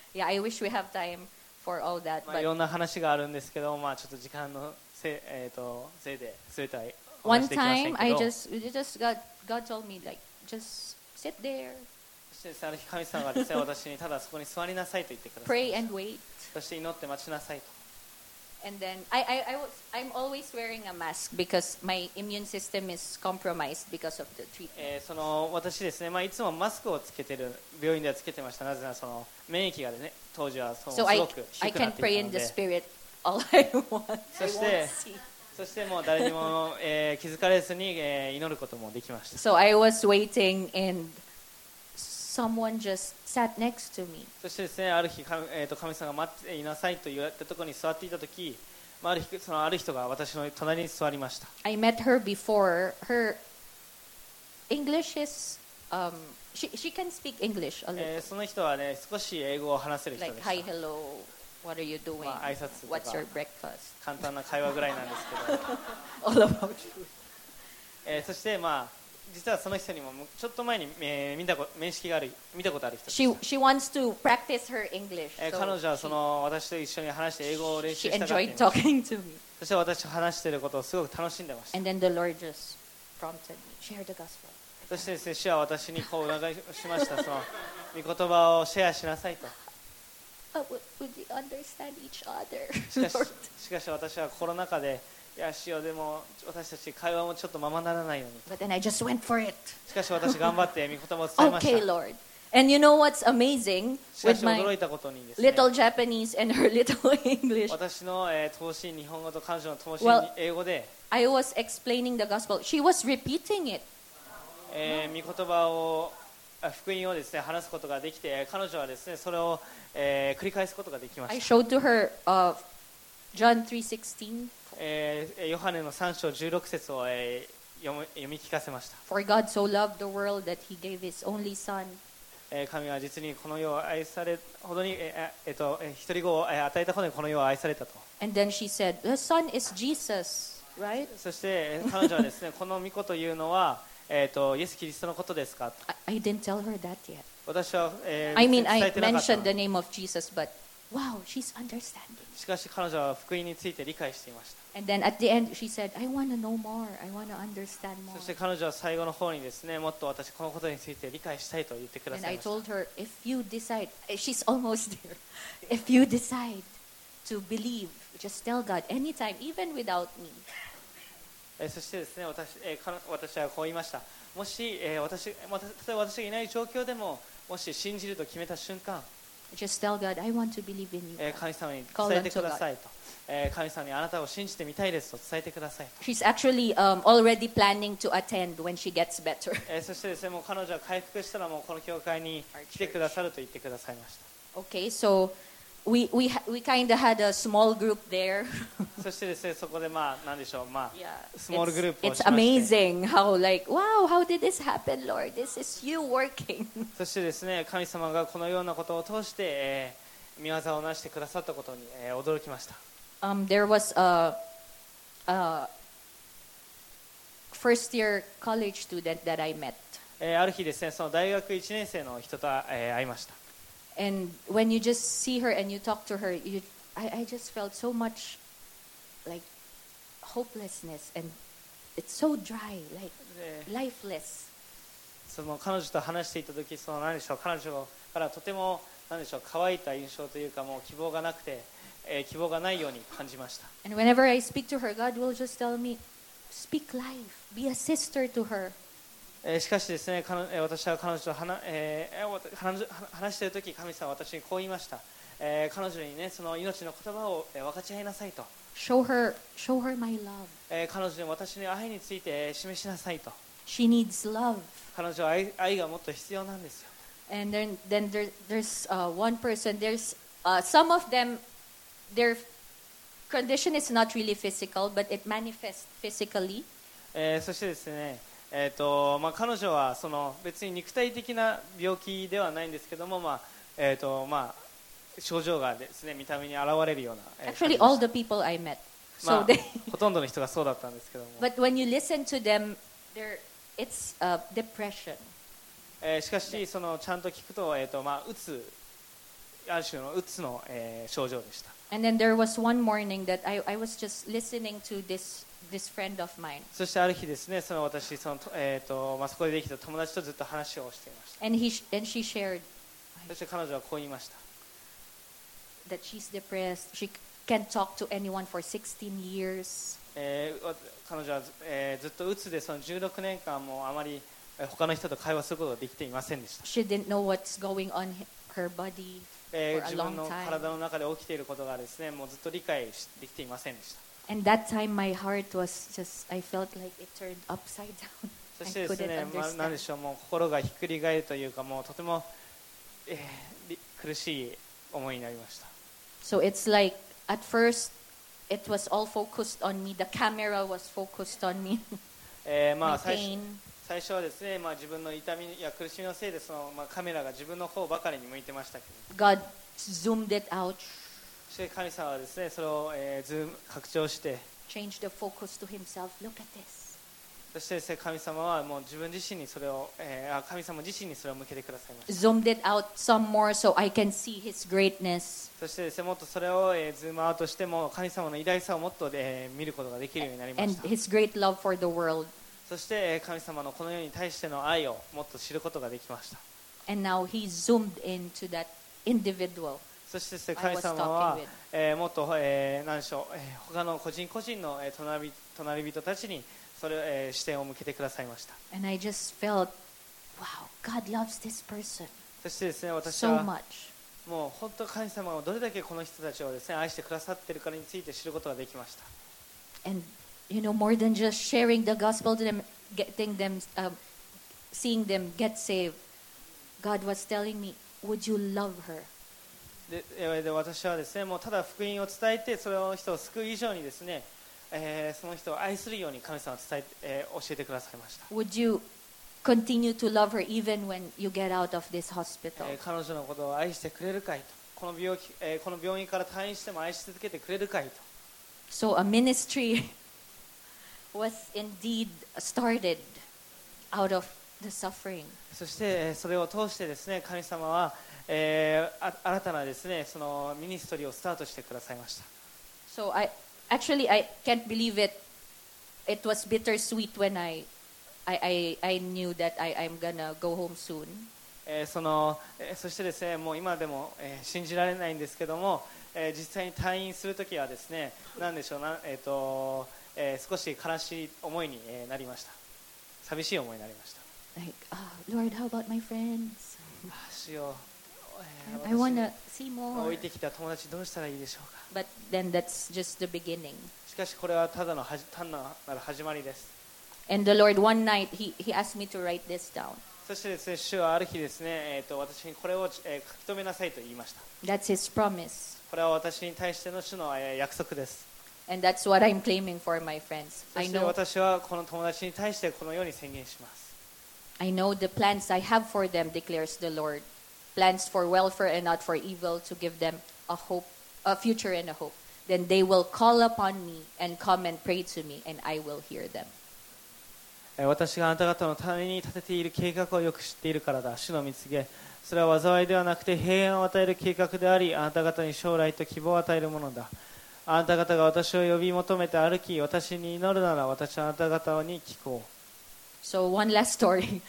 Yeah, I wish we have time for all that. まあ、い But ろんな話があるんですけど、まあ、ちょっと時間のせい、せいで全てはお one 話しできません time, け I ど、 just God told me like just sit there, そしてですね、ある日神様がですね、私にただそこに座りなさいと言ってください pray and wait. そして祈って待ちなさいと。 And then I'm always wearing a mask because my immune system is compromised because of the treatment. その私ですね、まあ、いつもマスクをつけてる、病院ではつけてました。なぜならその免疫がね、当時はす So ご I く I 低くな can ってい pray た in の the で、 spirit all I want. I そし won't て see. そしてもう誰にも、気づかれずに、祈ることもできました。 So I was waiting and someone just sat next to me. そしてですね、ある日、神様が待っていなさいと言われたところに座っていたとき、まあ、ある人が私の隣に座りました。 I met her before. Her English is she can speak English a little. その人はね、少し英語を話せる人で Like した。 hi, hello, what are you doing? まあ、挨拶と What's か your breakfast? 簡単な会話ぐらいなんですけど、 All about you. そしてまあ実はその人にもちょっと前に、見たことある人でし She wants to practice her English. た。 So 彼女はその私と一緒に話して英語を練 she 習したがってい enjoyed ました。 talking to me. そして私と話していることをすごく楽しんでました。 And then the Lord just prompted me, share the gospel. そしてですね、主は私にこう促しました。その御言葉をシェアしなさいと。 Would we understand each other? しかし私はコロナ禍で、いや主よ、でも私たち会話もちょっとままならないように。 But then I just went for it. しかし私頑張って御言葉を伝えました。 Okay, Lord. And you know what's amazing しか with し驚 my いたことにですね、 little Japanese and her little English? 私の、等身日本語と彼女の等身 Well- 英語で、 I was explaining the gospel. She was repeating it. 御言葉を福音をですね話すことができて、彼女はですねそれを、繰り返すことができま I した。 showed to her John 3:16. ヨハネの3章16節を、読み聞かせました。 For God so loved the world that he gave his only son. 神は実にこの世を愛されほどに、一人子を与えたほどにこの世を愛されたと。 And then she said, the son is Jesus, right? そして彼女はですねこの御子というのは、イエス・キリストのことですか。 I didn't tell her that yet. 私は、 I mean, 伝 I えてなかった mentioned the name of Jesus, but wow, she's understanding. しかし彼女は福音について理解していました。 And then at the end, she said, I want to know more. I want to understand more. そして彼女は最後の方にですねもっと私このことについて理解したいと言ってくだ And さい I ました。 told her, if you decide, she's almost there. If you decide to believe, just tell God anytime, even without me. そしてですね私はこう言いました。もし、例えば私がいない状況でももし信じると決めた瞬間、 Just tell God, I want to believe in you. 神様に伝えてくださいと、神様にあなたを信じてみたいですと伝えてくださいと。 She's actually already planning to attend when she gets better. そしてですねもう彼女は回復したらもうこの教会に来てくださると言ってくださいました。 Okay, so we kind of had a small group there. そしてですねそこでまあ何でしょう、まあ Yeah, スモールグループを it's しまして、 amazing how like, wow, how did this happen, Lord? This is you working. そしてですね神様がこのようなことを通して、御業をなしてくださったことに、驚きました。 There was a first year college student that I met. ある日ですねその大学1年生の人と、会いました。 And when you just see her and you talk to her, I just felt so much like hopelessness, and it's so dry, like で lifeless. その彼女と話していた時、その何でしょう、彼女からとても何でしょう乾いた印象というか、もう希望がなくて、希望がないように感じました。 And whenever I speak to her, God will just tell me, speak life, be a sister to her. しかしですね私は彼女と話している時、神様は私にこう言いました。彼女にねその命の言葉を分かち合いなさいと。 Show her my love. 彼女に私に愛について示しなさいと。 She needs love. 彼女は愛がもっと必要なんですよ。 And then there's one person. There's some of them. Their condition is not really physical, but it manifests physically. そしてですね、まあ、彼女はその別に肉体的な病気ではないんですけども、まあまあ、症状がですね見た目に現れるような、 Actually, all the people I met. ま So あ they. ほとんどの人がそうだったんですけども、 But when you listen to them, it's depression. しかしそのちゃんと聞くと、まあ、うつある種のうつの、症状でした。 And then there was one morning that I was just listening to this friend of mine. そしてある日ですね、その私そこでできた友達とずっと話をしていました。 And she shared そして彼女はこう言いました。 that she's depressed. She can't talk to anyone for 16 years. 彼女は、ずっとうつでその16年間もあまり他の人と会話することができていませんでした。 She didn't know what's going on her body for a 自 long 分の time. 体の中で起きていることがですね、もうずっと理解できていませんでした。 And that time my heart was just, I felt like it turned upside down. そ I してです couldn't ね、なんで understand. しょう、もう心がひっくり返るというか、もうとても、苦しい思いになりました。 So it's like at first it was all focused on me. The camera was focused on me. ま My あ最 pain. 初はですね、自分の痛みや苦しみのせいでカメラが自分の方ばかりに向いてましたけど、 God zoomed it out, そして神様はですね、それを、ズーム拡張して、 changed the focus to Himself. Look at this. そしてですね、神様はもう自分自身にそれを、神様自身にそれを向けてくださいました。 Zoomed it out some more so I can see His greatness. そしてですね、もっとそれを、ズームアウトしても神様の偉大さをもっと、見ることができるようになりま And した。 His great love for the world. そして、神様のこの世に対しての愛をもっと知ることができました。 And now He zoomed into that individual. そしてですね、 I 神 was 様は talking with.、 もっと、何でしょう、他の個人個人の、隣人たちにそれ、視点を向けてくださいました。 And I just felt, wow, God loves this person そしてですね、私 so は much. もう本当神様がどれだけこの人たちをですね、愛してくださっているかについて知ることができました。 And, more than just sharing the gospel to them, getting them, seeing them get saved, God was telling me, would you love her? で私はですね、もうただ福音を伝えてその人を救う以上にですね、その人を愛するように神様は教えてくださいました。 Would you continue to love her even when you get out of this hospital? 彼女のことを愛してくれるかいと、この病院から退院しても愛し続けてくれるかいと。 So a ministry was indeed started out of the suffering. そしてそれを通してですね、神様は、新たなですね、そのミニストリーをスタートしてくださいました。 So I can't believe it. It was bittersweet when I knew that I'm gonna go home soon. そしてですね、もう今でも、信じられないんですけども、実際に退院するときはですね、なんでしょうな、少し悲しい思いになりました。寂しい思いになりました。 Like, Lord, how about my friends? 主よ、 I wanna see 置 more. いてきた友達どうしたらいいでしょうか。 But then that's just the beginning. しかしこれは単なる始まりです。 And the Lord one night he asked me to write this down. そしてですね、主はある日ですね、私にこれを、書き留めなさいと言いました。 That's His promise. これは私に対しての主の、約束です。 And that's what I'm claiming for my friends. そ I して know 私はこの友達に対してこのように宣言します。 I know the plans I have for them, declares the Lord. Plans for welfare and not for evil, to give them a hope, a future and a hope. Then they will call upon me and come and pray to me, and I will hear them. 私があなた方のために立てている計画をよく知っているからだ。主の蜜げ。それは災いではなくて平安を与える計画であり、あなた方に将来と希望を与えるものだ。あなた方が私を呼び求めて歩き、私に祈るなら私はあなた方に聞こう。 So one last story.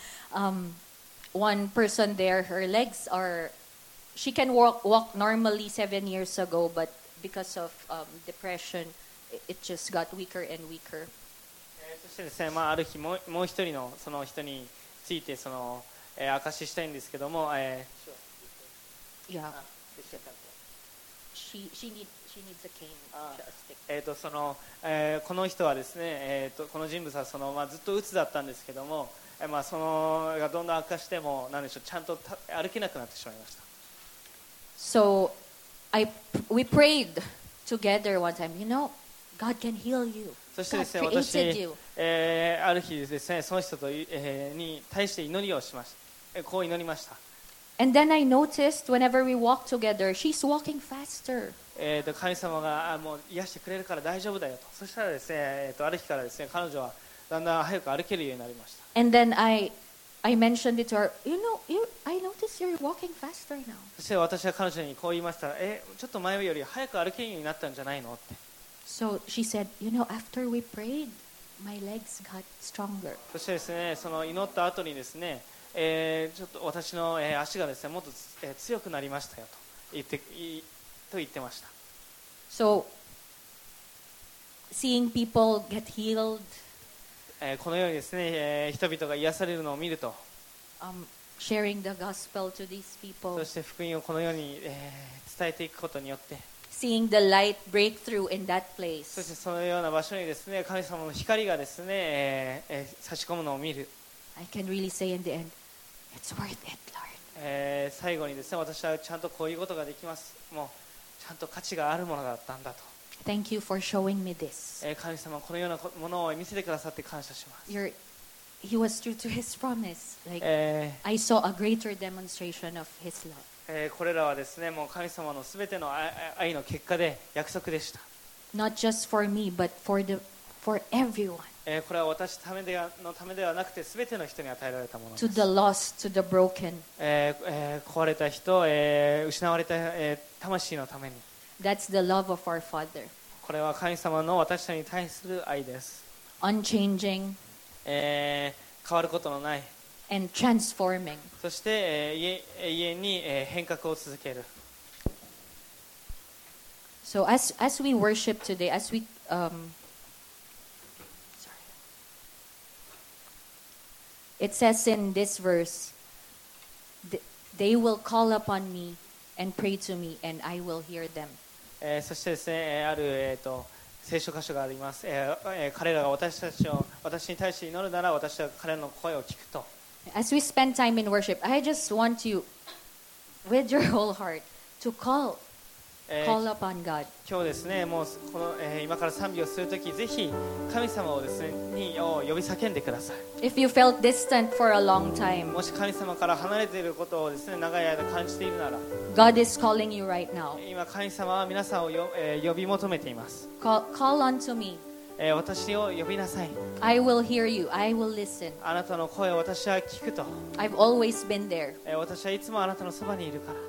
One person there, her legs are, she can walk normally 7 years ago, but because of depression, it just got weaker and weaker. そしてですね、ある日もう一人のその人について証ししたいんですけども、 Yeah. She needs a cane, a stick. この人はですね、この人物はずっと鬱だったんですけども、そのがどんどん悪化しても何でしょう、ちゃんと歩けなくなってしまいました。 So we prayed together one time. God can heal you. そしてですね、 God created 私、 you. ある日ですね、その人に対して祈りをしました。こう祈りました。 And then I noticed whenever we walk together, she's walking faster. 神様がもう癒してくれるから大丈夫だよと。そしたらですね、ある日からですね、彼女はだんだん早く歩けるようになりました。 And then I I mentioned it to her. I noticed you're walking faster now. そして私は彼女にこう言いました。ちょっと前より早く歩けるようになったんじゃないのって。 So she said, after we prayed, my legs got stronger. そしてですね、その祈った後にですね、ちょっと私の足がですね、もっと強くなりましたよと言ってました。 So, seeing people get healed, このようにですね、人々が癒されるのを見ると、 sharing the gospel to these people, そして福音をこのように、伝えていくことによって、 seeing the light break through in that そ place, してそのような場所にですね、神様の光がですね、差し込むのを見る。 I can really say in the end, it's worth it, Lord. 最後にですね、私はちゃんとこういうことができます。もうちゃんと価値があるものだったんだと。 Thank you for showing me this. 神様はこのようなものを見せてくださって感謝します。 He was true to his promise. Like, I saw a greater demonstration of his love. これらはですね、もう神様のすべての愛の結果で約束でした。 Not just for me, but for everyone. これは私のためではなくて、すべての人に与えられたものです。 To the lost, to the broken. 壊れた人、失われた、魂のために。 That's the love of our Father. これは神様の私たちに対する愛です。 Unchanging. 変わることのない。 And transforming. そして、永遠に変革を続ける。 So as we worship today, as we it says in this verse, they will call upon me and pray to me, and I will hear them. そしてですね、ある、聖書箇所があります。彼らが私に対して祈るなら、私は彼らの声を聞くと。 As we spend time in worship, I just want you, with your whole heart, to call upon God. 今日ですね、もうこの、今から賛美をするとき、ぜひ神様をですね呼び叫んでください。 If you felt distant for a long time, もし神様から離れていることをですね、長い間感じているなら、 God is calling you right now. 今神様は皆さんを呼び求めています。 Call unto me. 私を呼びなさい。 I will hear you. I will listen. あなたの声を私は聞くと。 I've always been there. 私はいつもあなたのそばにいるから。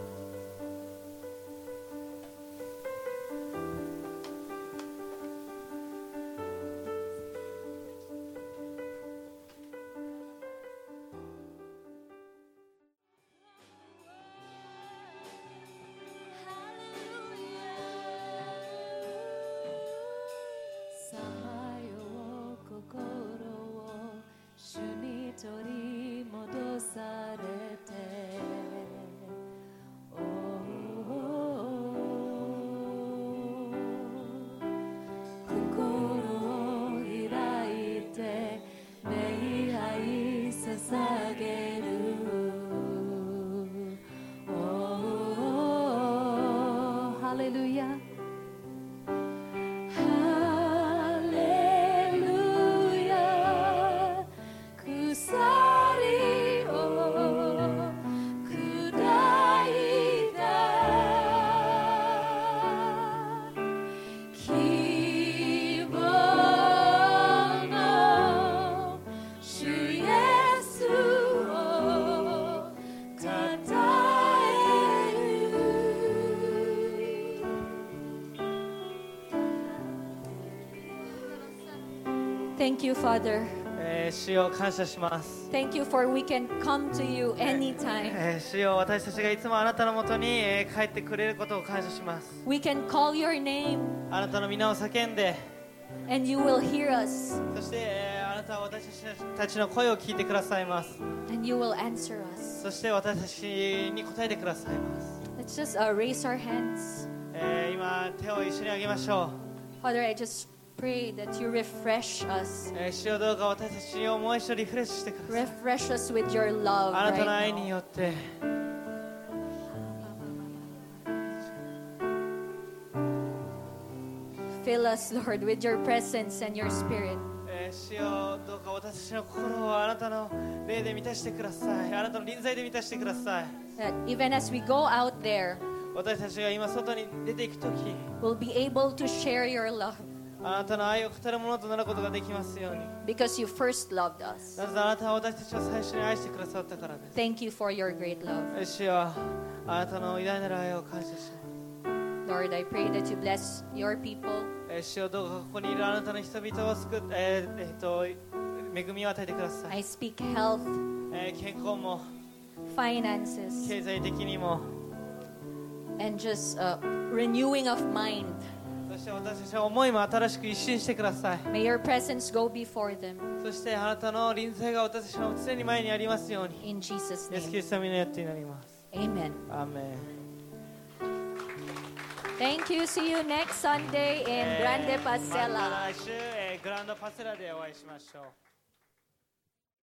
Hallelujah. Thank you, Father. 主よ感謝します。 Thank you for we can come to you anytime. 主よ私たちがいつもあなたのもとに帰ってくれることを感謝します。 We can call your name あなたの皆を叫んで、 and you will hear us そして、あなたは私たちの声を聞いてくださいます。 and you will answer us. そして私たちに答えてくださいます。 Let's just raise our hands. 今手を一緒に上げましょう。 Father, I just pray that you refresh us. 主よどうか私たちをもう一度リフレッシュしてください。 Refresh us with your love あなたの right 愛に now. よって。 Fill us, Lord, with your presence and your spirit. 主よどうか私たちの心をあなたの霊で満たしてください。あなたの臨在で満たしてください。 That even as we go out there, 私たちが今外に出ていくとき、 we'll be able to share your love. あなたの愛を語るものとなることができますように。 because you first loved us. なぜあなたは私たちを最初に愛してくださったからです。 Thank you for your great love. 主よ、あなたの偉大なる愛を感謝します。 Lord, I pray that you bless your people. 主よ、どうかここにいるあなたの人々を救って、恵みを与えてください。 I speak health, 健康も finances, 経済的にも、 and just renewing of mind. そして私たちの思いも新しく一新してください。 May your presence go before them. そしてあなたの臨在が私たちの常に前にありますように。 In Jesus' イエス・キ name. リストの皆によってになります。 Amen. アーメン。 Thank you. See you next Sunday in Grande また Pasela. 来週、グランドパセラでお会いしましょう。